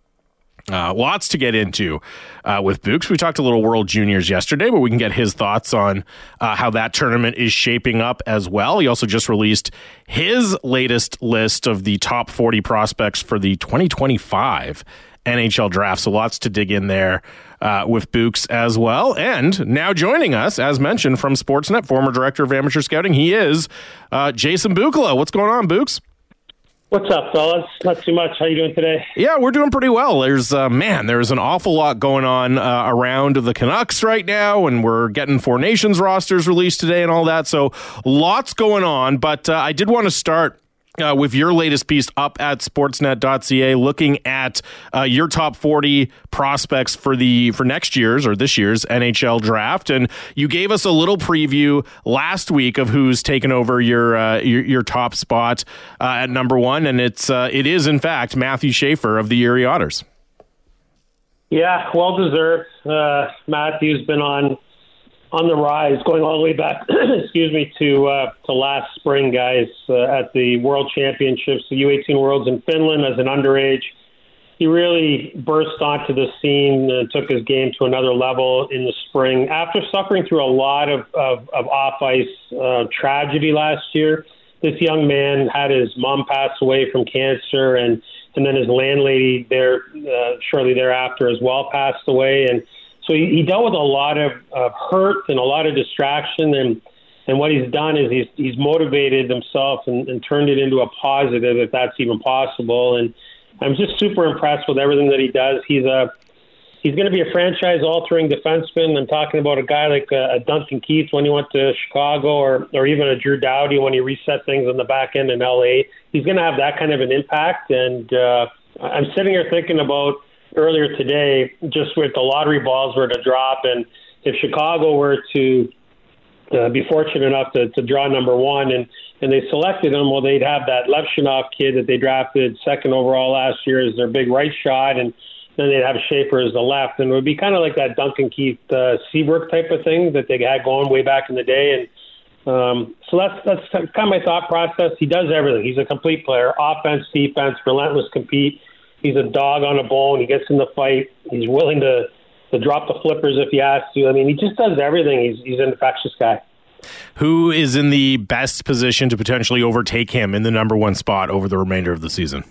A: Lots to get into with Books. We talked a little World Juniors yesterday, but we can get his thoughts on how that tournament is shaping up as well. He also just released his latest list of the top 40 prospects for the 2025 NHL draft. So lots to dig in there with Books as well. And now joining us, as mentioned, from Sportsnet, former director of amateur scouting, he is Jason Bukala. What's going on, Books?
G: What's up, fellas? Not too much. How you doing today?
A: Yeah, we're doing pretty well. There's an awful lot going on around the Canucks right now, and we're getting Four Nations rosters released today and all that. So lots going on. But I did want to start with your latest piece up at sportsnet.ca, looking at your top 40 prospects for next year's or this year's NHL draft. And you gave us a little preview last week of who's taken over your top spot at number one. And it is in fact Matthew Schaefer of the Erie Otters.
G: Yeah, well deserved. Matthew's been on the rise, going all the way back, to last spring, guys, at the World Championships, the U18 Worlds in Finland as an underage. He really burst onto the scene and took his game to another level in the spring. After suffering through a lot of off-ice tragedy last year, this young man had his mom pass away from cancer, and then his landlady there shortly thereafter as well passed away. And so he dealt with a lot of hurt and a lot of distraction, and what he's done is he's motivated himself and turned it into a positive, if that's even possible. And I'm just super impressed with everything that he does. He's going to be a franchise-altering defenseman. I'm talking about a guy like a Duncan Keith when he went to Chicago, or even a Drew Doughty when he reset things on the back end in L.A. He's going to have that kind of an impact, and I'm sitting here thinking about earlier today, just with the lottery balls were to drop, and if Chicago were to be fortunate enough to draw number one, and they selected him, well, they'd have that Levshinov kid that they drafted second overall last year as their big right shot, and then they'd have Schaefer as the left, and it would be kind of like that Duncan Keith Seabrook type of thing that they had going way back in the day. And so that's kind of my thought process. He does everything. He's a complete player: offense, defense, relentless compete. He's a dog on a bone. He gets in the fight. He's willing to drop the flippers if he has to. I mean, he just does everything. He's an infectious guy.
A: Who is in the best position to potentially overtake him in the number one spot over the remainder of the season?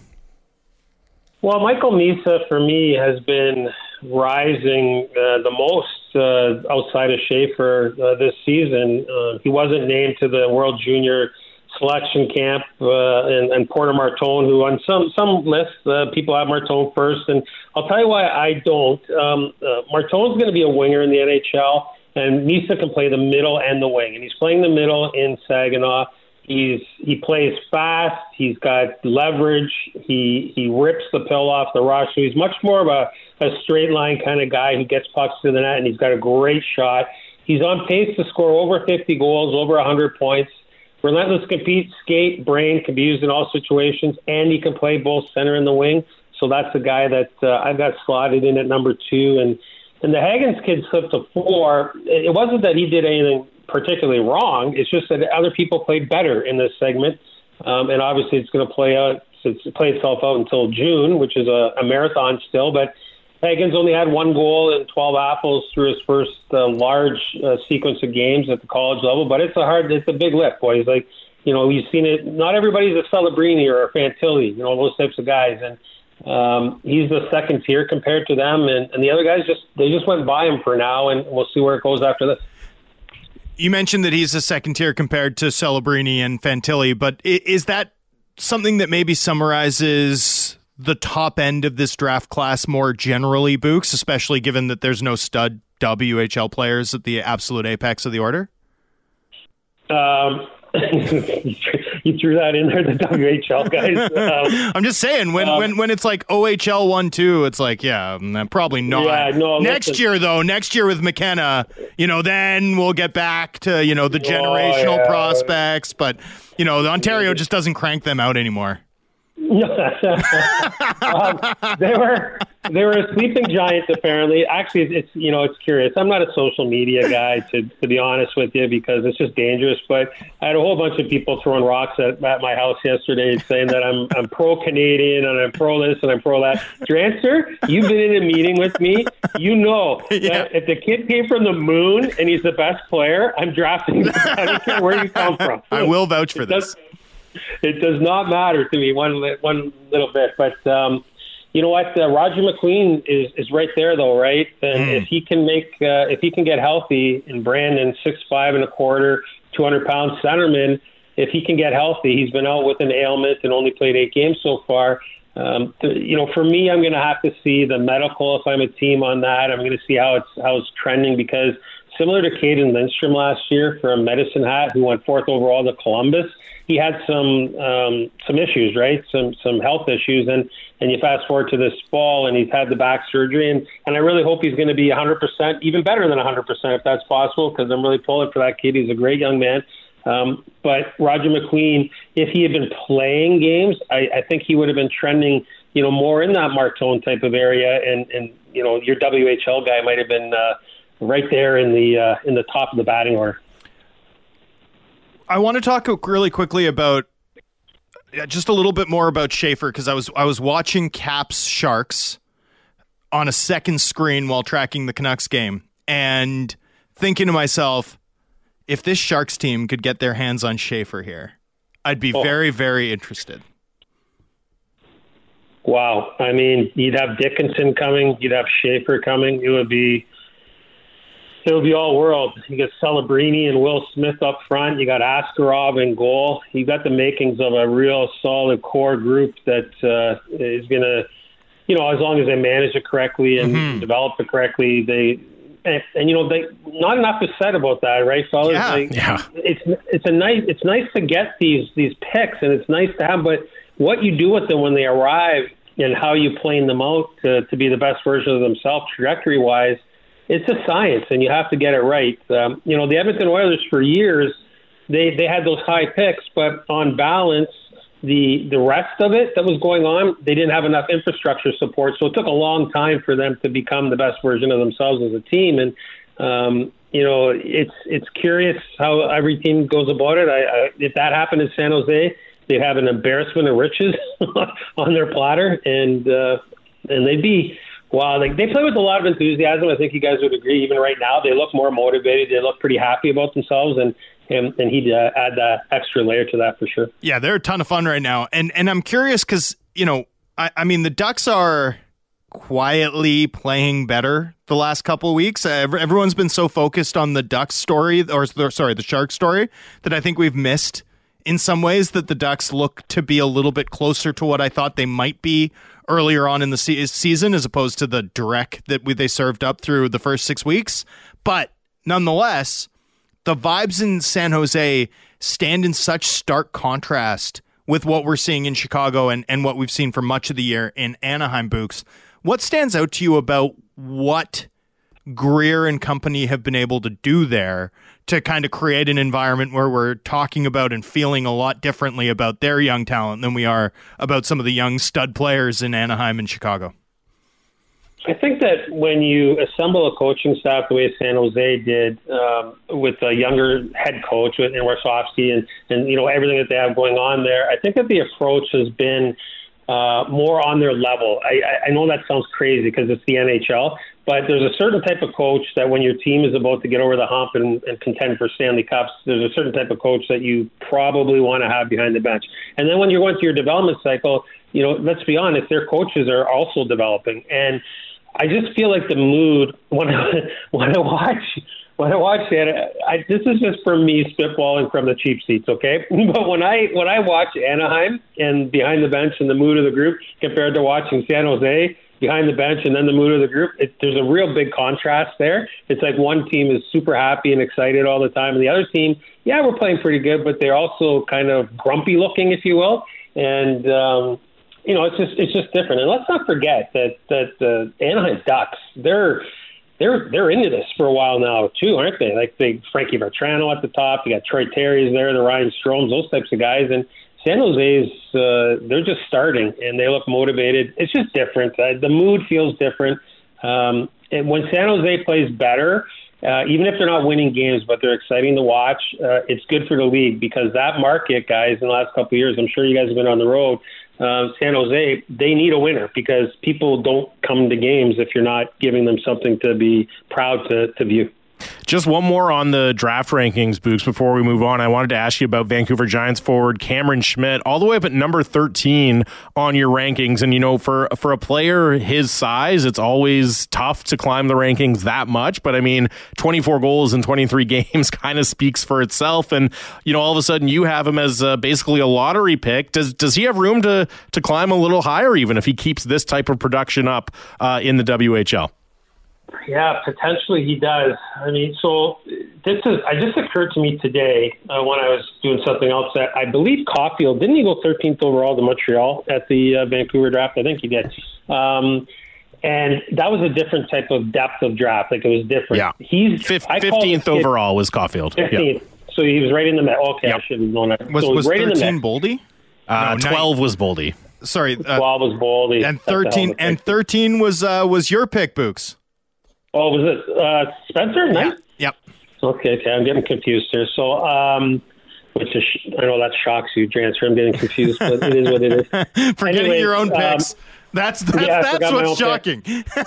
G: Well, Michael Misa, for me, has been rising the most outside of Schaefer this season. He wasn't named to the World Junior selection camp, and Porter Martone, who on some lists, people have Martone first. And I'll tell you why I don't. Martone's going to be a winger in the NHL, and Misa can play the middle and the wing. And he's playing the middle in Saginaw. He plays fast. He's got leverage. He rips the pill off the rush. So he's much more of a straight line kind of guy who gets pucks to the net, and he's got a great shot. He's on pace to score over 50 goals, over 100 points. Relentless compete, skate, brain, can be used in all situations, and he can play both center and the wing. So that's the guy that I've got slotted in at number 2. And the Hagens kid slipped to 4. It wasn't that he did anything particularly wrong. It's just that other people played better in this segment, and obviously it's going to play itself out until June, which is a marathon still. But Higgins only had 1 goal and 12 apples through his first large sequence of games at the college level. But it's a big lift, boys. Like, you've seen it. Not everybody's a Celebrini or a Fantilli, those types of guys, and he's the second tier compared to them, and the other guys just went by him for now, and we'll see where it goes after this.
B: You mentioned that he's a second tier compared to Celebrini and Fantilli, but is that something that maybe summarizes the top end of this draft class more generally, Books, especially given that there's no stud WHL players at the absolute apex of the order?
G: You threw that in there, the WHL guys.
B: I'm just saying, when it's like OHL 1-2, it's like, probably not.
G: Yeah, no,
B: next year with McKenna, then we'll get back to, the generational prospects. But, the Ontario just doesn't crank them out anymore. They were a sleeping giant, apparently. Actually, it's curious. I'm not a social media guy, to be honest with you, because it's just dangerous. But I had a whole bunch of people throwing rocks at my house yesterday, saying that I'm pro-Canadian and I'm pro this and I'm pro that. Drancer, you've been in a meeting with me. That if the kid came from the moon and he's the best player, I'm drafting him. I don't care where you come from. I will vouch for this.
G: It does not matter to me one little bit, but you know what? Roger McLean is right there, though, right? And if he can get healthy, and Brandon 6'5.25", 200-pound centerman, if he can get healthy, he's been out with an ailment and only played 8 games so far. For me, I'm going to have to see the medical if I'm a team on that. I'm going to see how it's trending, because similar to Caden Lindstrom last year from Medicine Hat, who went 4th overall to Columbus, he had some issues, right? Some health issues, and you fast forward to this fall, and he's had the back surgery, and I really hope he's going to be 100%, even better than 100% if that's possible, because I'm really pulling for that kid. He's a great young man. But Roger McLean, if he had been playing games, I think he would have been trending, more in that Martone type of area, and your WHL guy might have been right there in the top of the batting order.
B: I want to talk really quickly about just a little bit more about Schaefer, because I was watching Caps Sharks on a second screen while tracking the Canucks game and thinking to myself, if this Sharks team could get their hands on Schaefer here, I'd be very, very interested.
G: Wow. I mean, you'd have Dickinson coming, you'd have Schaefer coming. It would be all world. You got Celebrini and Will Smith up front. You got Askarov in goal. You got the makings of a real solid core group that is going to, as long as they manage it correctly and develop it correctly, they not enough is said about that, right, fellas?
A: Yeah.
G: It's nice to get these picks, and it's nice to have, but what you do with them when they arrive and how you plane them out to be the best version of themselves trajectory wise, it's a science, and you have to get it right. The Edmonton Oilers for years, they had those high picks, but on balance, the rest of it that was going on, they didn't have enough infrastructure support, so it took a long time for them to become the best version of themselves as a team. And it's curious how every team goes about it. If that happened in San Jose, they'd have an embarrassment of riches on their platter, and they'd be. Wow, they play with a lot of enthusiasm. I think you guys would agree. Even right now, they look more motivated. They look pretty happy about themselves, and he'd add that extra layer to that for sure.
B: Yeah, they're a ton of fun right now. And I'm curious because, I mean, the Ducks are quietly playing better the last couple of weeks. Everyone's been so focused on the Ducks story, the Sharks story, that I think we've missed in some ways that the Ducks look to be a little bit closer to what I thought they might be earlier on in the season, as opposed to the dreck that they served up through the first 6 weeks. But nonetheless, the vibes in San Jose stand in such stark contrast with what we're seeing in Chicago and what we've seen for much of the year in Anaheim, Books. What stands out to you about what Greer and company have been able to do there to kind of create an environment where we're talking about and feeling a lot differently about their young talent than we are about some of the young stud players in Anaheim and Chicago?
G: I think that when you assemble a coaching staff the way San Jose did, with a younger head coach in Warsofsky and you know everything that they have going on there, I think that the approach has been more on their level. I know that sounds crazy because it's the NHL, but there's a certain type of coach that when your team is about to get over the hump and contend for Stanley Cups, there's a certain type of coach that you probably want to have behind the bench. And then when you're going through your development cycle, you know, let's be honest, their coaches are also developing. And I just feel like the mood when I watch it, this is just for me spitballing from the cheap seats, okay? But when I watch Anaheim and behind the bench and the mood of the group compared to watching San Jose behind the bench and then the mood of the group, there's a real big contrast there. It's like one team is super happy and excited all the time, and the other team, yeah, we're playing pretty good, but they're also kind of grumpy looking, if you will. And you know, it's just different. And let's not forget that the Anaheim Ducks, they're into this for a while now too, aren't they? Like Frankie Bertrano at the top, you got Troy Terry's there, the Ryan Stromes, those types of guys. And San Jose's, they're just starting and they look motivated. It's just different. The mood feels different. And when San Jose plays better, even if they're not winning games, but they're exciting to watch, it's good for the league because that market, guys, in the last couple of years, I'm sure you guys have been on the road, San Jose, they need a winner because people don't come to games if you're not giving them something to be proud to view.
A: Just one more on the draft rankings, Books, before we move on. I wanted to ask you about Vancouver Giants forward Cameron Schmidt, all the way up at number 13 on your rankings. And, you know, for a player his size, it's always tough to climb the rankings that much. But, I mean, 24 goals in 23 games kind of speaks for itself. And, you know, all of a sudden you have him as basically a lottery pick. Does he have room to climb a little higher, even if he keeps this type of production up in the WHL?
G: Yeah, potentially he does. I mean, so I just occurred to me today when I was doing something else that I believe Caulfield, didn't he go 13th overall to Montreal at the Vancouver draft? I think he did. And that was a different type of depth of draft. Like it was different.
A: Yeah. He's 15th overall was Caulfield.
G: 15th. Yeah. So he was right in the middle. Okay, yep. I should have known that.
B: Was
G: right
B: 13 Boldy?
A: 12 was Boldy.
B: Sorry.
G: 12 was Boldy.
B: And 13 was your pick, Books.
G: Oh, was it Spencer?
B: Yeah. Yep.
G: Okay. I'm getting confused here. So, which is, I know that shocks you, Janser. I'm getting confused, but it is what it is.
B: Forgetting your own picks. That's what's shocking.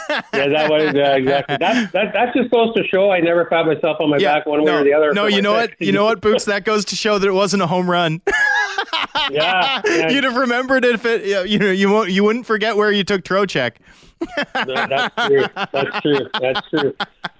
G: Exactly. That just goes to show I never found myself on my back one way or the other.
B: No, you know what? You know what, Boots? That goes to show that it wasn't a home run.
G: Yeah.
B: You'd have remembered it if it. You wouldn't forget where you took Trocheck.
G: No, that's true.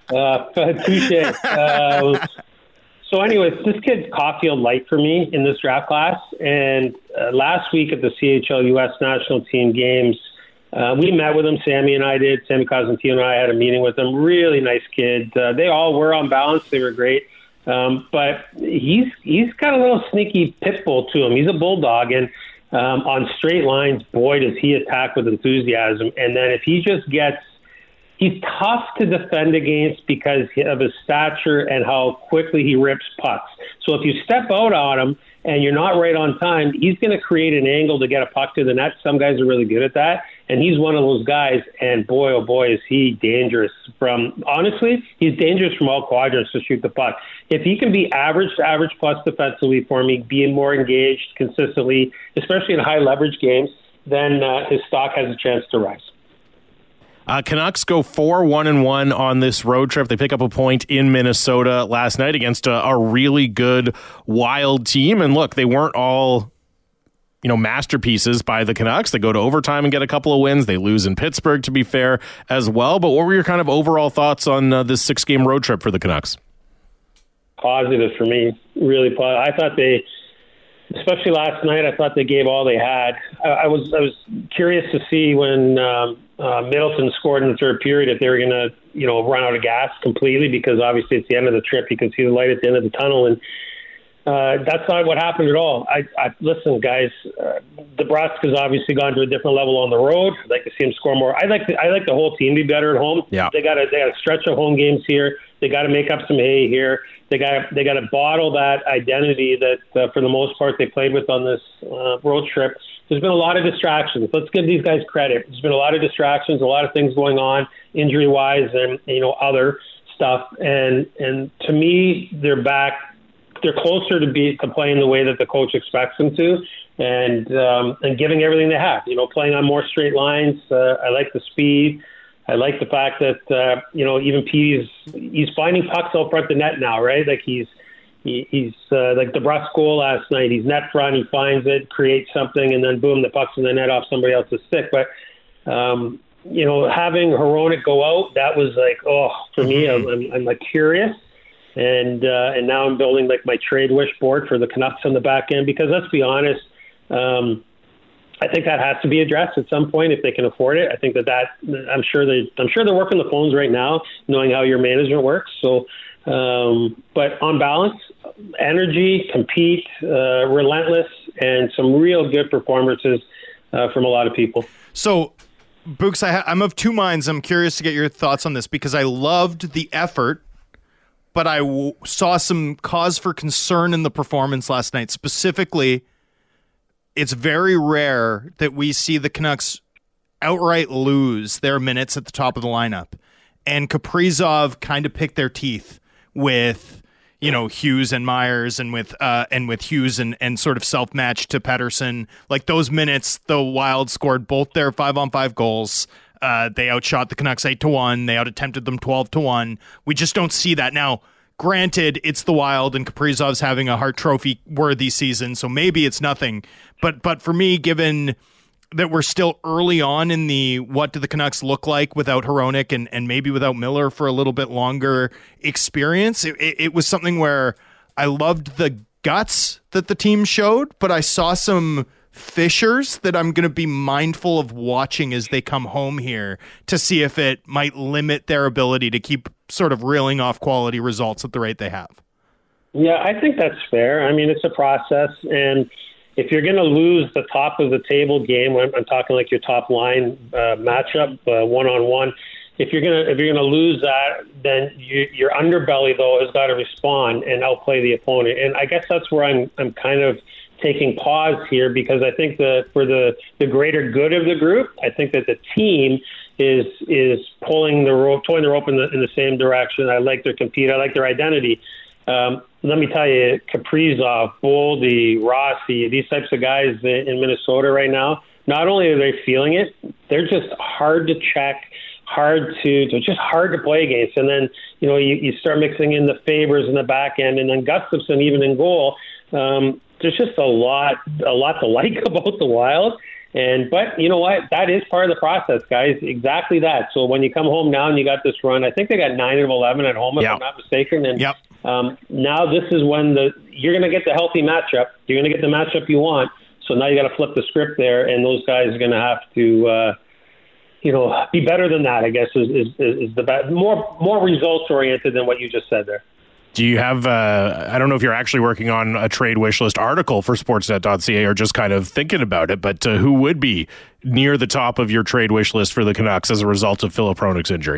G: Touche. So anyways, this kid's Caulfield light for me in this draft class. And last week at the CHL U.S. national team games, we met with him. Sammy and I did. Sammy Cosentino and I had a meeting with him. Really nice kid. They all were on balance. They were great. But he's got a little sneaky pit bull to him. He's a bulldog. And on straight lines, boy, does he attack with enthusiasm. And then if he just he's tough to defend against because of his stature and how quickly he rips pucks. So if you step out on him and you're not right on time, he's going to create an angle to get a puck to the net. Some guys are really good at that. And he's one of those guys, and boy, oh boy, is he dangerous honestly, he's dangerous from all quadrants to shoot the puck. If he can be average to average plus defensively for me, being more engaged consistently, especially in high leverage games, then his stock has a chance to rise.
A: Canucks go 4-1-1 on this road trip. They pick up a point in Minnesota last night against a really good Wild team. And look, they weren't all masterpieces by the Canucks. They go to overtime and get a couple of wins. They lose in Pittsburgh, to be fair, as well. But what were your kind of overall thoughts on this 6-game road trip for the Canucks?
G: Positive for me, really positive. I thought especially last night, I thought they gave all they had. I was curious to see when Middleton scored in the third period if they were going to run out of gas completely, because obviously it's the end of the trip. You can see the light at the end of the tunnel, and that's not what happened at all. Listen, guys, Nebraska's obviously gone to a different level on the road. I'd like to see them score more. I like the whole team be better at home.
A: Yeah.
G: They got a stretch of home games here. They got to make up some hay here. They got to bottle that identity that for the most part they played with on this road trip. There's been a lot of distractions. Let's give these guys credit. There's been a lot of distractions, a lot of things going on injury-wise and other stuff. And to me, they're back. They're closer to playing the way that the coach expects them to, and giving everything they have. Playing on more straight lines. I like the speed. I like the fact that even P, he's finding pucks out front of the net now, right? Like he's like the Brust goal last night. He's net front. He finds it, creates something, and then boom, the puck's in the net off somebody else's stick. But having Hronek go out, that was like, for me, I'm like curious. And now I'm building like my trade wish board for the Canucks on the back end, because let's be honest, I think that has to be addressed at some point if they can afford it. I think that I'm sure they're working the phones right now, knowing how your management works. So, but on balance, energy, compete, relentless, and some real good performances from a lot of people.
B: So, Books, I'm of two minds. I'm curious to get your thoughts on this, because I loved the effort, but I saw some cause for concern in the performance last night. Specifically, it's very rare that we see the Canucks outright lose their minutes at the top of the lineup. And Kaprizov kind of picked their teeth with, Hughes and Myers, and with Hughes and sort of self-matched to Pettersson. Like those minutes, the Wild scored both their 5-on-5 goals. They outshot the Canucks 8-1. They out-attempted them 12-1. We just don't see that. Now, granted, it's the Wild, and Kaprizov's having a Hart Trophy-worthy season, so maybe it's nothing. But for me, given that we're still early on in the what do the Canucks look like without Hronek and maybe without Miller for a little bit longer experience, it was something where I loved the guts that the team showed, but I saw some fissures that I'm going to be mindful of watching as they come home here to see if it might limit their ability to keep sort of reeling off quality results at the rate they have.
G: Yeah, I think that's fair. I mean, it's a process, and if you're going to lose the top of the table game, I'm talking like your top line matchup, one-on-one, if you're gonna lose that, then your underbelly though has got to respond and outplay the opponent. And I guess that's where I'm kind of taking pause here, because I think for the greater good of the group, I think that the team is pulling the rope, toying the rope in the same direction. I like their compete. I like their identity. Let me tell you, Kaprizov, Boldy, Rossi, these types of guys in Minnesota right now, not only are they feeling it, they're just hard to check, just hard to play against. And then, you start mixing in the Fabers in the back end, and then Gustafsson even in goal. There's just a lot to like about the Wild. But you know what? That is part of the process, guys. Exactly that. So when you come home now and you got this run, I think they got 9 of 11 at home, if I'm not mistaken. And now this is when you're going to get the healthy matchup. You're going to get the matchup you want. So now you got to flip the script there, and those guys are going to have to, be better than that. I guess is the best, more results oriented than what you just said there.
A: Do you have, I don't know if you're actually working on a trade wish list article for Sportsnet.ca or just kind of thinking about it, but who would be near the top of your trade wish list for the Canucks as a result of Filip Hronek's injury?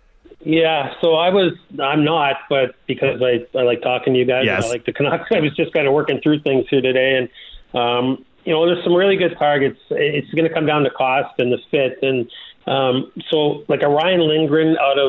G: Yeah, so I'm not, but because I like talking to you guys,
A: yes.
G: And I like the Canucks, I was just kind of working through things here today, and, there's some really good targets. It's going to come down to cost and the fit, and so like a Ryan Lindgren out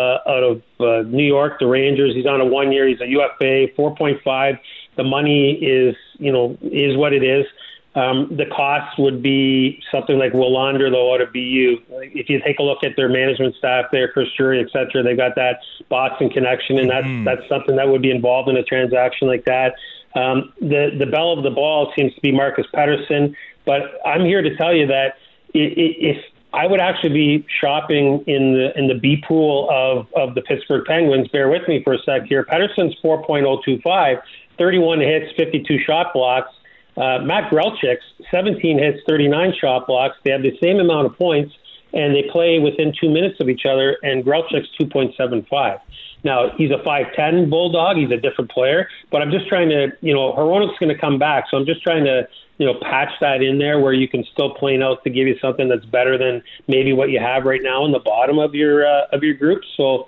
G: of New York, the Rangers, he's on a 1 year, he's a UFA, 4.5. The money is what it is. The cost would be something like Willander, though, out of BU. If you take a look at their management staff there, Chris Drury, et cetera, they've got that Boston connection, and that's something that would be involved in a transaction like that. The belle of the ball seems to be Marcus Pettersson, but I'm here to tell you that if I would actually be shopping in the B pool of the Pittsburgh Penguins. Bear with me for a sec here. Pettersson's 4.025, 31 hits, 52 shot blocks. Matt Grelchik's 17 hits, 39 shot blocks. They have the same amount of points, and they play within 2 minutes of each other, and Grelchik's 2.75. Now, he's a 5'10 Bulldog. He's a different player, but I'm just trying to, Hronek's going to come back, so I'm just trying to, patch that in there where you can still plane out to give you something that's better than maybe what you have right now in the bottom of your group. So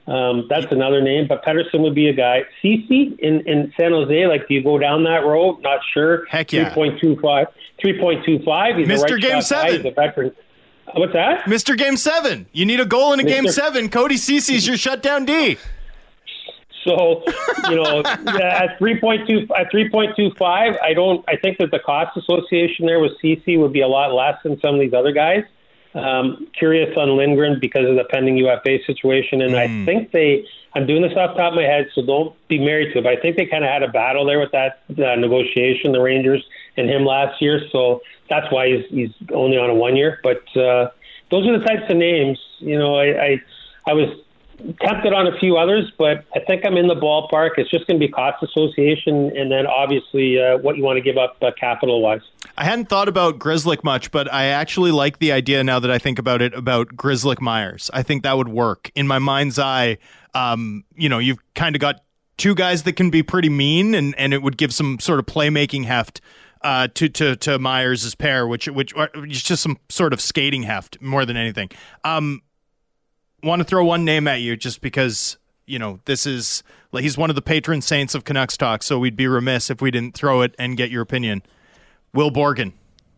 G: That's another name, but Pettersson would be a guy. Ceci in San Jose, like, do you go down that road? Not sure.
B: Heck yeah.
G: 3.25. He's
B: Mr.
G: a right
B: Game
G: shot guy.
B: 7.
G: He's a veteran. What's that?
B: Mr. Game 7. You need a goal in a Game 7. Cody Ceci's your shutdown D.
G: So, at 3.25, I think that the cost association there with Ceci would be a lot less than some of these other guys. Curious on Lindgren because of the pending UFA situation, and I think I'm doing this off the top of my head, so don't be married to it, but I think they kind of had a battle there with that negotiation, the Rangers and him last year, so that's why he's only on a 1 year. But those are the types of names. I was tempted on a few others, but I think I'm in the ballpark. It's just going to be cost association, and then obviously what you want to give up capital-wise.
B: I hadn't thought about Grzelcyk much, but I actually like the idea now that I think about it about Grzelcyk Myers. I think that would work. In my mind's eye, you've kind of got two guys that can be pretty mean, and it would give some sort of playmaking heft to Myers' pair, which is just some sort of skating heft more than anything. Want to throw one name at you just because, this is, he's one of the patron saints of Canucks Talk, so we'd be remiss if we didn't throw it and get your opinion. Will Borgen.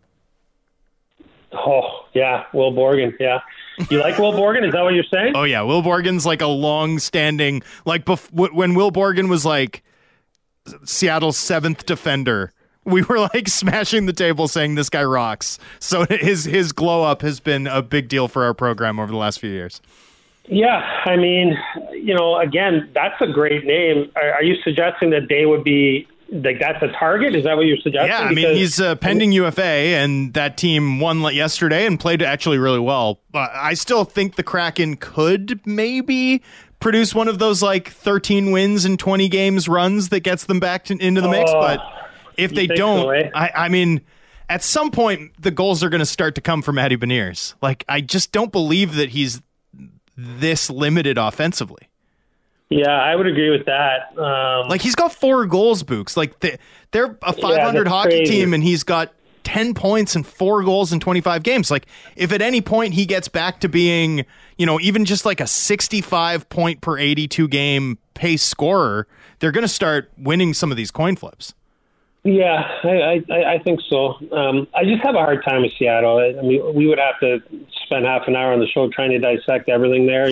G: Oh, yeah, Will Borgen, yeah. You like Will Borgen? Is that what you're saying?
B: Oh, yeah, Will Borgen's like a long-standing, when Will Borgen was like Seattle's 7th defender, we were like smashing the table saying this guy rocks. So his glow-up has been a big deal for our program over the last few years.
G: Yeah, I mean, again, that's a great name. Are you suggesting that they would be, like, that's a target? Is that what you're suggesting?
B: Yeah, I mean, he's pending UFA, and that team won yesterday and played actually really well. I still think the Kraken could maybe produce one of those, 13 wins in 20 games runs that gets them back into the mix. But if they don't, so, eh? I mean, at some point, the goals are going to start to come from Matty Beniers. I just don't believe that he's this limited offensively.
G: Yeah, I would agree with that.
B: He's got 4 goals, Books. They're a 500 hockey
G: crazy
B: team, and he's got 10 points and 4 goals in 25 games. If at any point he gets back to being, even just a 65 point per 82 game pace scorer, they're going to start winning some of these coin flips.
G: Yeah, I think so. I just have a hard time with Seattle. I mean, we would have to spend half an hour on the show trying to dissect everything there.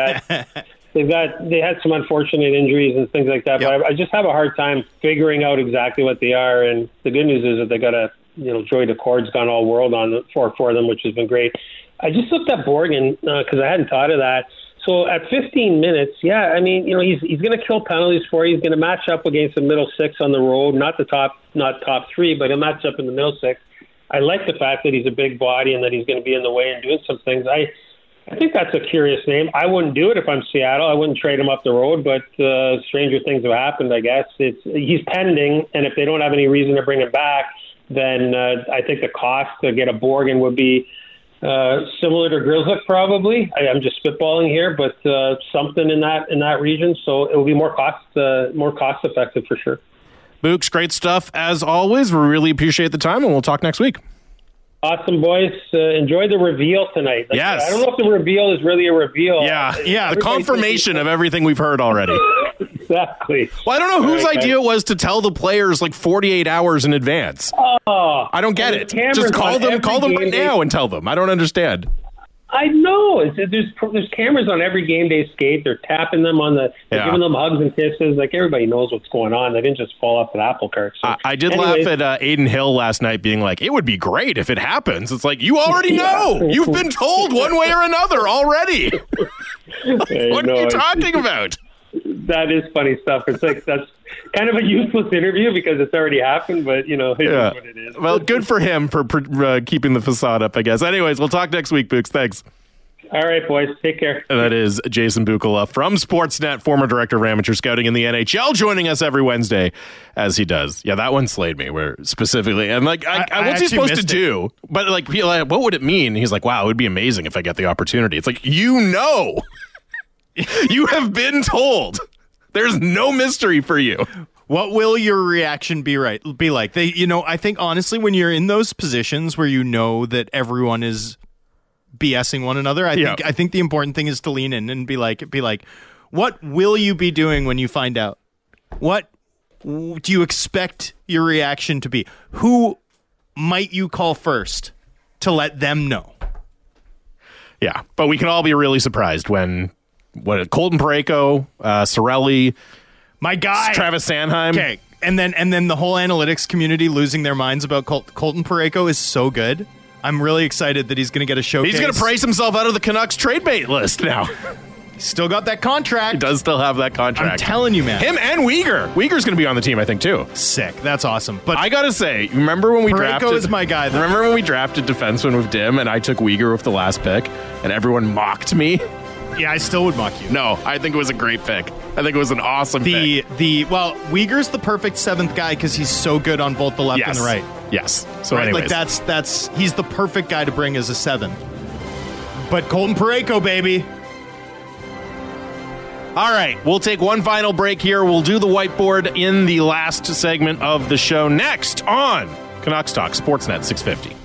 G: They had some unfortunate injuries and things like that,
B: yep.
G: But I just have a hard time figuring out exactly what they are. And the good news is that they got Joey Decord's gone all world on for them, which has been great. I just looked at Borgen because I hadn't thought of that. So at 15 minutes, yeah, I mean, he's going to kill penalties for you. He's going to match up against the middle six on the road, not top three, but he'll match up in the middle six. I like the fact that he's a big body and that he's going to be in the way and doing some things. I think that's a curious name. I wouldn't do it if I'm Seattle. I wouldn't trade him up the road, but stranger things have happened, I guess. He's pending, and if they don't have any reason to bring him back, then I think the cost to get a Borgen would be similar to Grzelcyk, probably. I'm just spitballing here, but something in that region. So it will be more cost effective for sure.
A: Books, great stuff as always. We really appreciate the time, and we'll talk next week.
G: Awesome, boys. Enjoy the reveal tonight.
A: Yes.
G: I don't know if the reveal is really a reveal.
A: Yeah. The confirmation of everything we've heard already.
G: Exactly.
A: Well, I don't know whose idea it was to tell the players 48 hours in advance.
G: Oh,
A: I don't get it. Just call them right now and tell them. I don't understand.
G: I know. There's cameras on every game day skate. They're tapping them they're giving them hugs and kisses. Everybody knows what's going on. They didn't just fall off the apple cart. So,
A: I did laugh at Aiden Hill last night being like, it would be great if it happens. It's you already know. You've been told one way or another already. What are you talking about?
G: That is funny stuff. It's that's kind of a useless interview because it's already happened, but it is what it is.
A: Well, good for him for keeping the facade up, I guess. Anyways, we'll talk next week, Books. Thanks.
G: All right, boys. Take care.
A: And that is Jason Bukala from Sportsnet, former director of amateur scouting in the NHL, joining us every Wednesday as he does. Yeah, that one slayed me. Where specifically, and what's he supposed to do? But what would it mean? He's like, wow, it would be amazing if I get the opportunity. It's you have been told. There's no mystery for you.
B: What will your reaction be like? I think honestly, when you're in those positions where you know that everyone is BSing one another, I think the important thing is to lean in and be like, What will you be doing when you find out? What do you expect your reaction to be? Who might you call first to let them know?
A: Yeah, but we can all be really surprised when Colton Parayko, Cirelli,
B: my guy,
A: Travis Sanheim.
B: Okay, and then the whole analytics community losing their minds about Colton Parayko is so good. I'm really excited that he's going to get a showcase.
A: He's going to price himself out of the Canucks trade bait list now.
B: Still got that contract.
A: He does still have that contract.
B: I'm telling you, man.
A: Him and Uyghur. Uyghur's going to be on the team, I think, too.
B: Sick. That's awesome. But
A: I got to say, remember when we drafted...
B: Parayko is my guy, though.
A: Remember when we drafted defenseman with Dim and I took Uyghur with the last pick and everyone mocked me?
B: Yeah, I still would mock you.
A: No, I think it was a great pick. I think it was an awesome pick.
B: Well, Uyghur's the perfect seventh guy because he's so good on both the left and the right.
A: Yes. So
B: right?
A: anyways.
B: Like he's the perfect guy to bring as a seven. But Colton Parayko, baby.
A: All right, we'll take one final break here. We'll do the whiteboard in the last segment of the show next on Canucks Talk, Sportsnet 650.